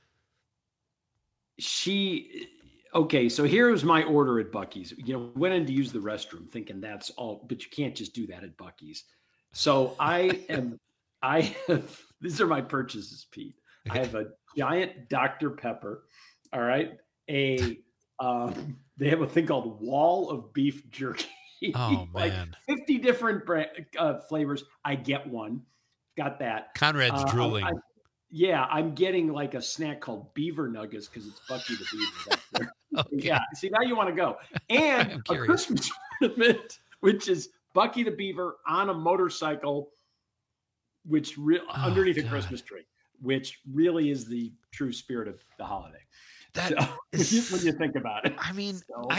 so here's my order at Buc-ee's. Went in to use the restroom thinking that's all, but you can't just do that at Buc-ee's. So I have, these are my purchases, Pete. I have a giant Dr. Pepper. All right. They have a thing called Wall of Beef Jerky. Oh, like man. 50 different flavors. I get one. Got that. Conrad's drooling. I'm getting like a snack called Beaver Nuggets because it's Bucky the Beaver. Okay. Yeah. See, now you want to go. And a Christmas tournament, which is Bucky the Beaver on a motorcycle, which underneath a Christmas tree, which really is the true spirit of the holiday. When you think about it. I mean,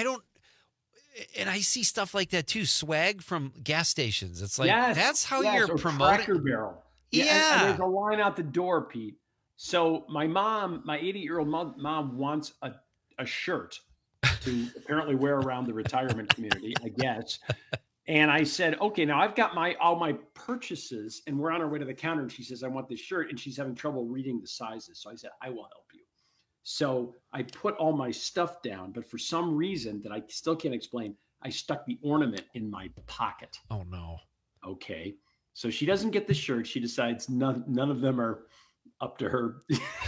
and I see stuff like that too. Swag from gas stations. It's like, that's how you're promoting. Cracker Barrel. Yeah. And there's a line out the door, Pete. So my 80-year-old mom wants a shirt to apparently wear around the retirement community, I guess. And I said, okay, now I've got all my purchases, and we're on our way to the counter, and she says, I want this shirt, and she's having trouble reading the sizes. So I said, I will help you. So I put all my stuff down, but for some reason that I still can't explain, I stuck the ornament in my pocket. Oh, no. Okay. So she doesn't get the shirt. She decides none of them are up to her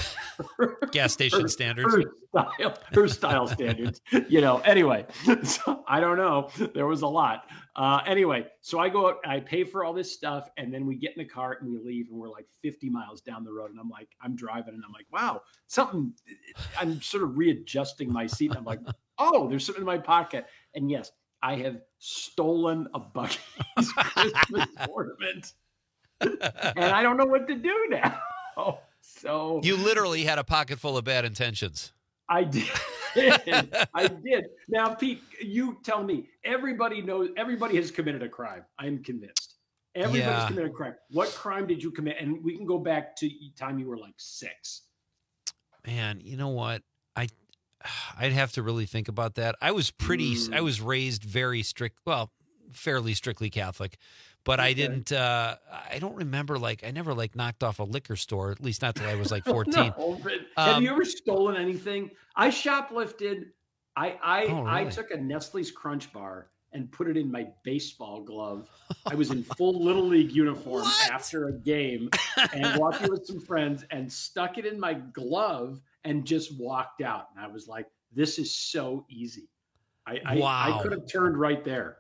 gas station standards, her style standards. Anyway, so I don't know. There was a lot. Anyway, so I go out, I pay for all this stuff, and then we get in the car and we leave, and we're like 50 miles down the road, and I'm driving, and I'm like, wow, I'm sort of readjusting my seat, and I'm like, oh, there's something in my pocket, and yes, I have stolen a Buc-ee's Christmas ornament, and I don't know what to do now. So you literally had a pocket full of bad intentions. I did. I did. Now, Pete, you tell me. Everybody has committed a crime. I'm convinced. Everybody's committed a crime. What crime did you commit? And we can go back to the time you were like 6. Man, you know what? I'd have to really think about that. I was raised very strict, fairly strictly Catholic, but I didn't, I don't remember, I never knocked off a liquor store, at least not till I was 14. No, have you ever stolen anything? I shoplifted. I took a Nestle's Crunch Bar and put it in my baseball glove. I was in full Little League uniform after a game and walking with some friends and stuck it in my glove and just walked out. And I was like, this is so easy. I could have turned right there.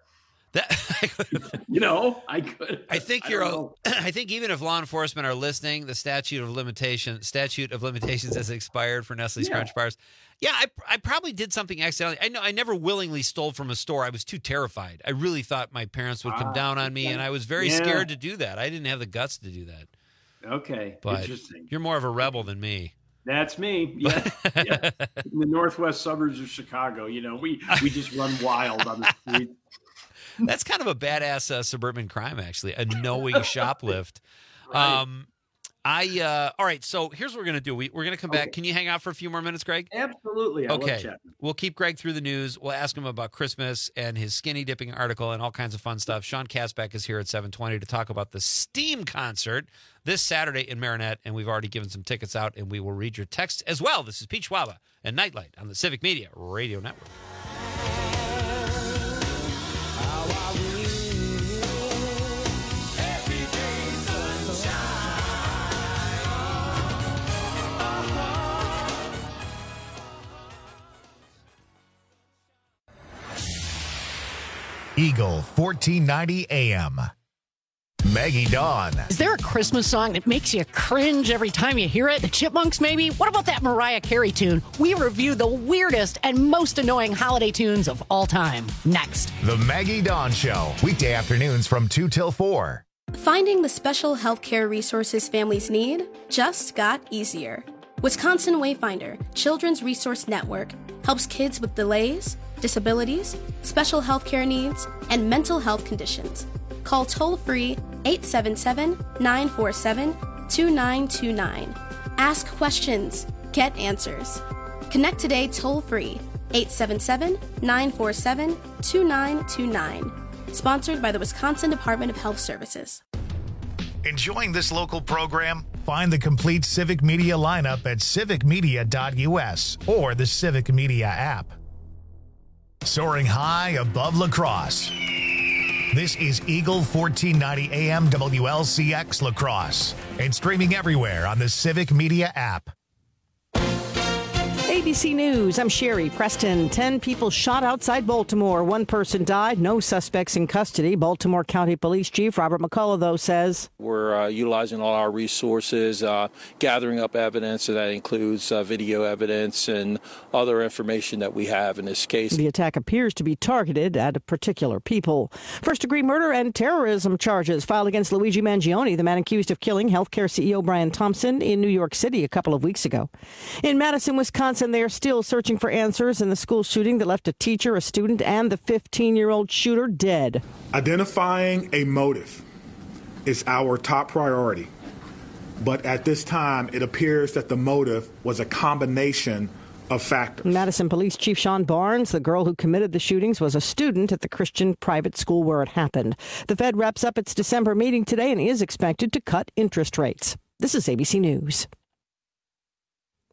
I could. I think I think even if law enforcement are listening, the statute of limitations has expired for Nestle's Crunch Bars. Yeah, I probably did something accidentally. I know I never willingly stole from a store. I was too terrified. I really thought my parents would come down on me, and I was very scared to do that. I didn't have the guts to do that. Okay, but interesting. You're more of a rebel than me. That's me. Yeah. In the northwest suburbs of Chicago, we just run wild on the street. That's kind of a badass suburban crime, actually, a knowing shoplift. Right. All right, so here's what we're going to do. We're going to come back. Can you hang out for a few more minutes, Greg? Absolutely. I love chatting. We'll keep Greg through the news. We'll ask him about Christmas and his skinny dipping article and all kinds of fun stuff. Sean Kasbeck is here at 7:20 to talk about the Steam concert this Saturday in Marinette, and we've already given some tickets out, and we will read your texts as well. This is Pete Schwaba and Nightlight on the Civic Media Radio Network. Eagle 1490 AM. Maggie Dawn. Is there a Christmas song that makes you cringe every time you hear it? The Chipmunks, maybe? What about that Mariah Carey tune? We review the weirdest and most annoying holiday tunes of all time. Next. The Maggie Dawn Show. Weekday afternoons from 2 till 4. Finding the special healthcare resources families need just got easier. Wisconsin Wayfinder Children's Resource Network helps kids with delays, disabilities, special healthcare needs, and mental health conditions. Call toll-free 877-947-2929 Ask questions. Get answers. Connect today toll-free. 877-947-2929. Sponsored by the Wisconsin Department of Health Services. Enjoying this local program? Find the complete Civic Media lineup at civicmedia.us or the Civic Media app. Soaring high above La Crosse. This is Eagle 1490 AM WLCX La Crosse and streaming everywhere on the Civic Media app. ABC News, I'm Sherry Preston. 10 people shot outside Baltimore. One person died. No suspects in custody. Baltimore County Police Chief Robert McCullough, though, says we're utilizing all our resources, gathering up evidence, and that includes video evidence and other information that we have in this case. The attack appears to be targeted at particular people. First-degree murder and terrorism charges filed against Luigi Mangione, the man accused of killing healthcare CEO Brian Thompson in New York City a couple of weeks ago. In Madison, Wisconsin, they are still searching for answers in the school shooting that left a teacher, a student, and the 15-year-old shooter dead. Identifying a motive is our top priority. But at this time, it appears that the motive was a combination of factors. Madison Police Chief Sean Barnes, the girl who committed the shootings, was a student at the Christian private school where it happened. The Fed wraps up its December meeting today and is expected to cut interest rates. This is ABC News.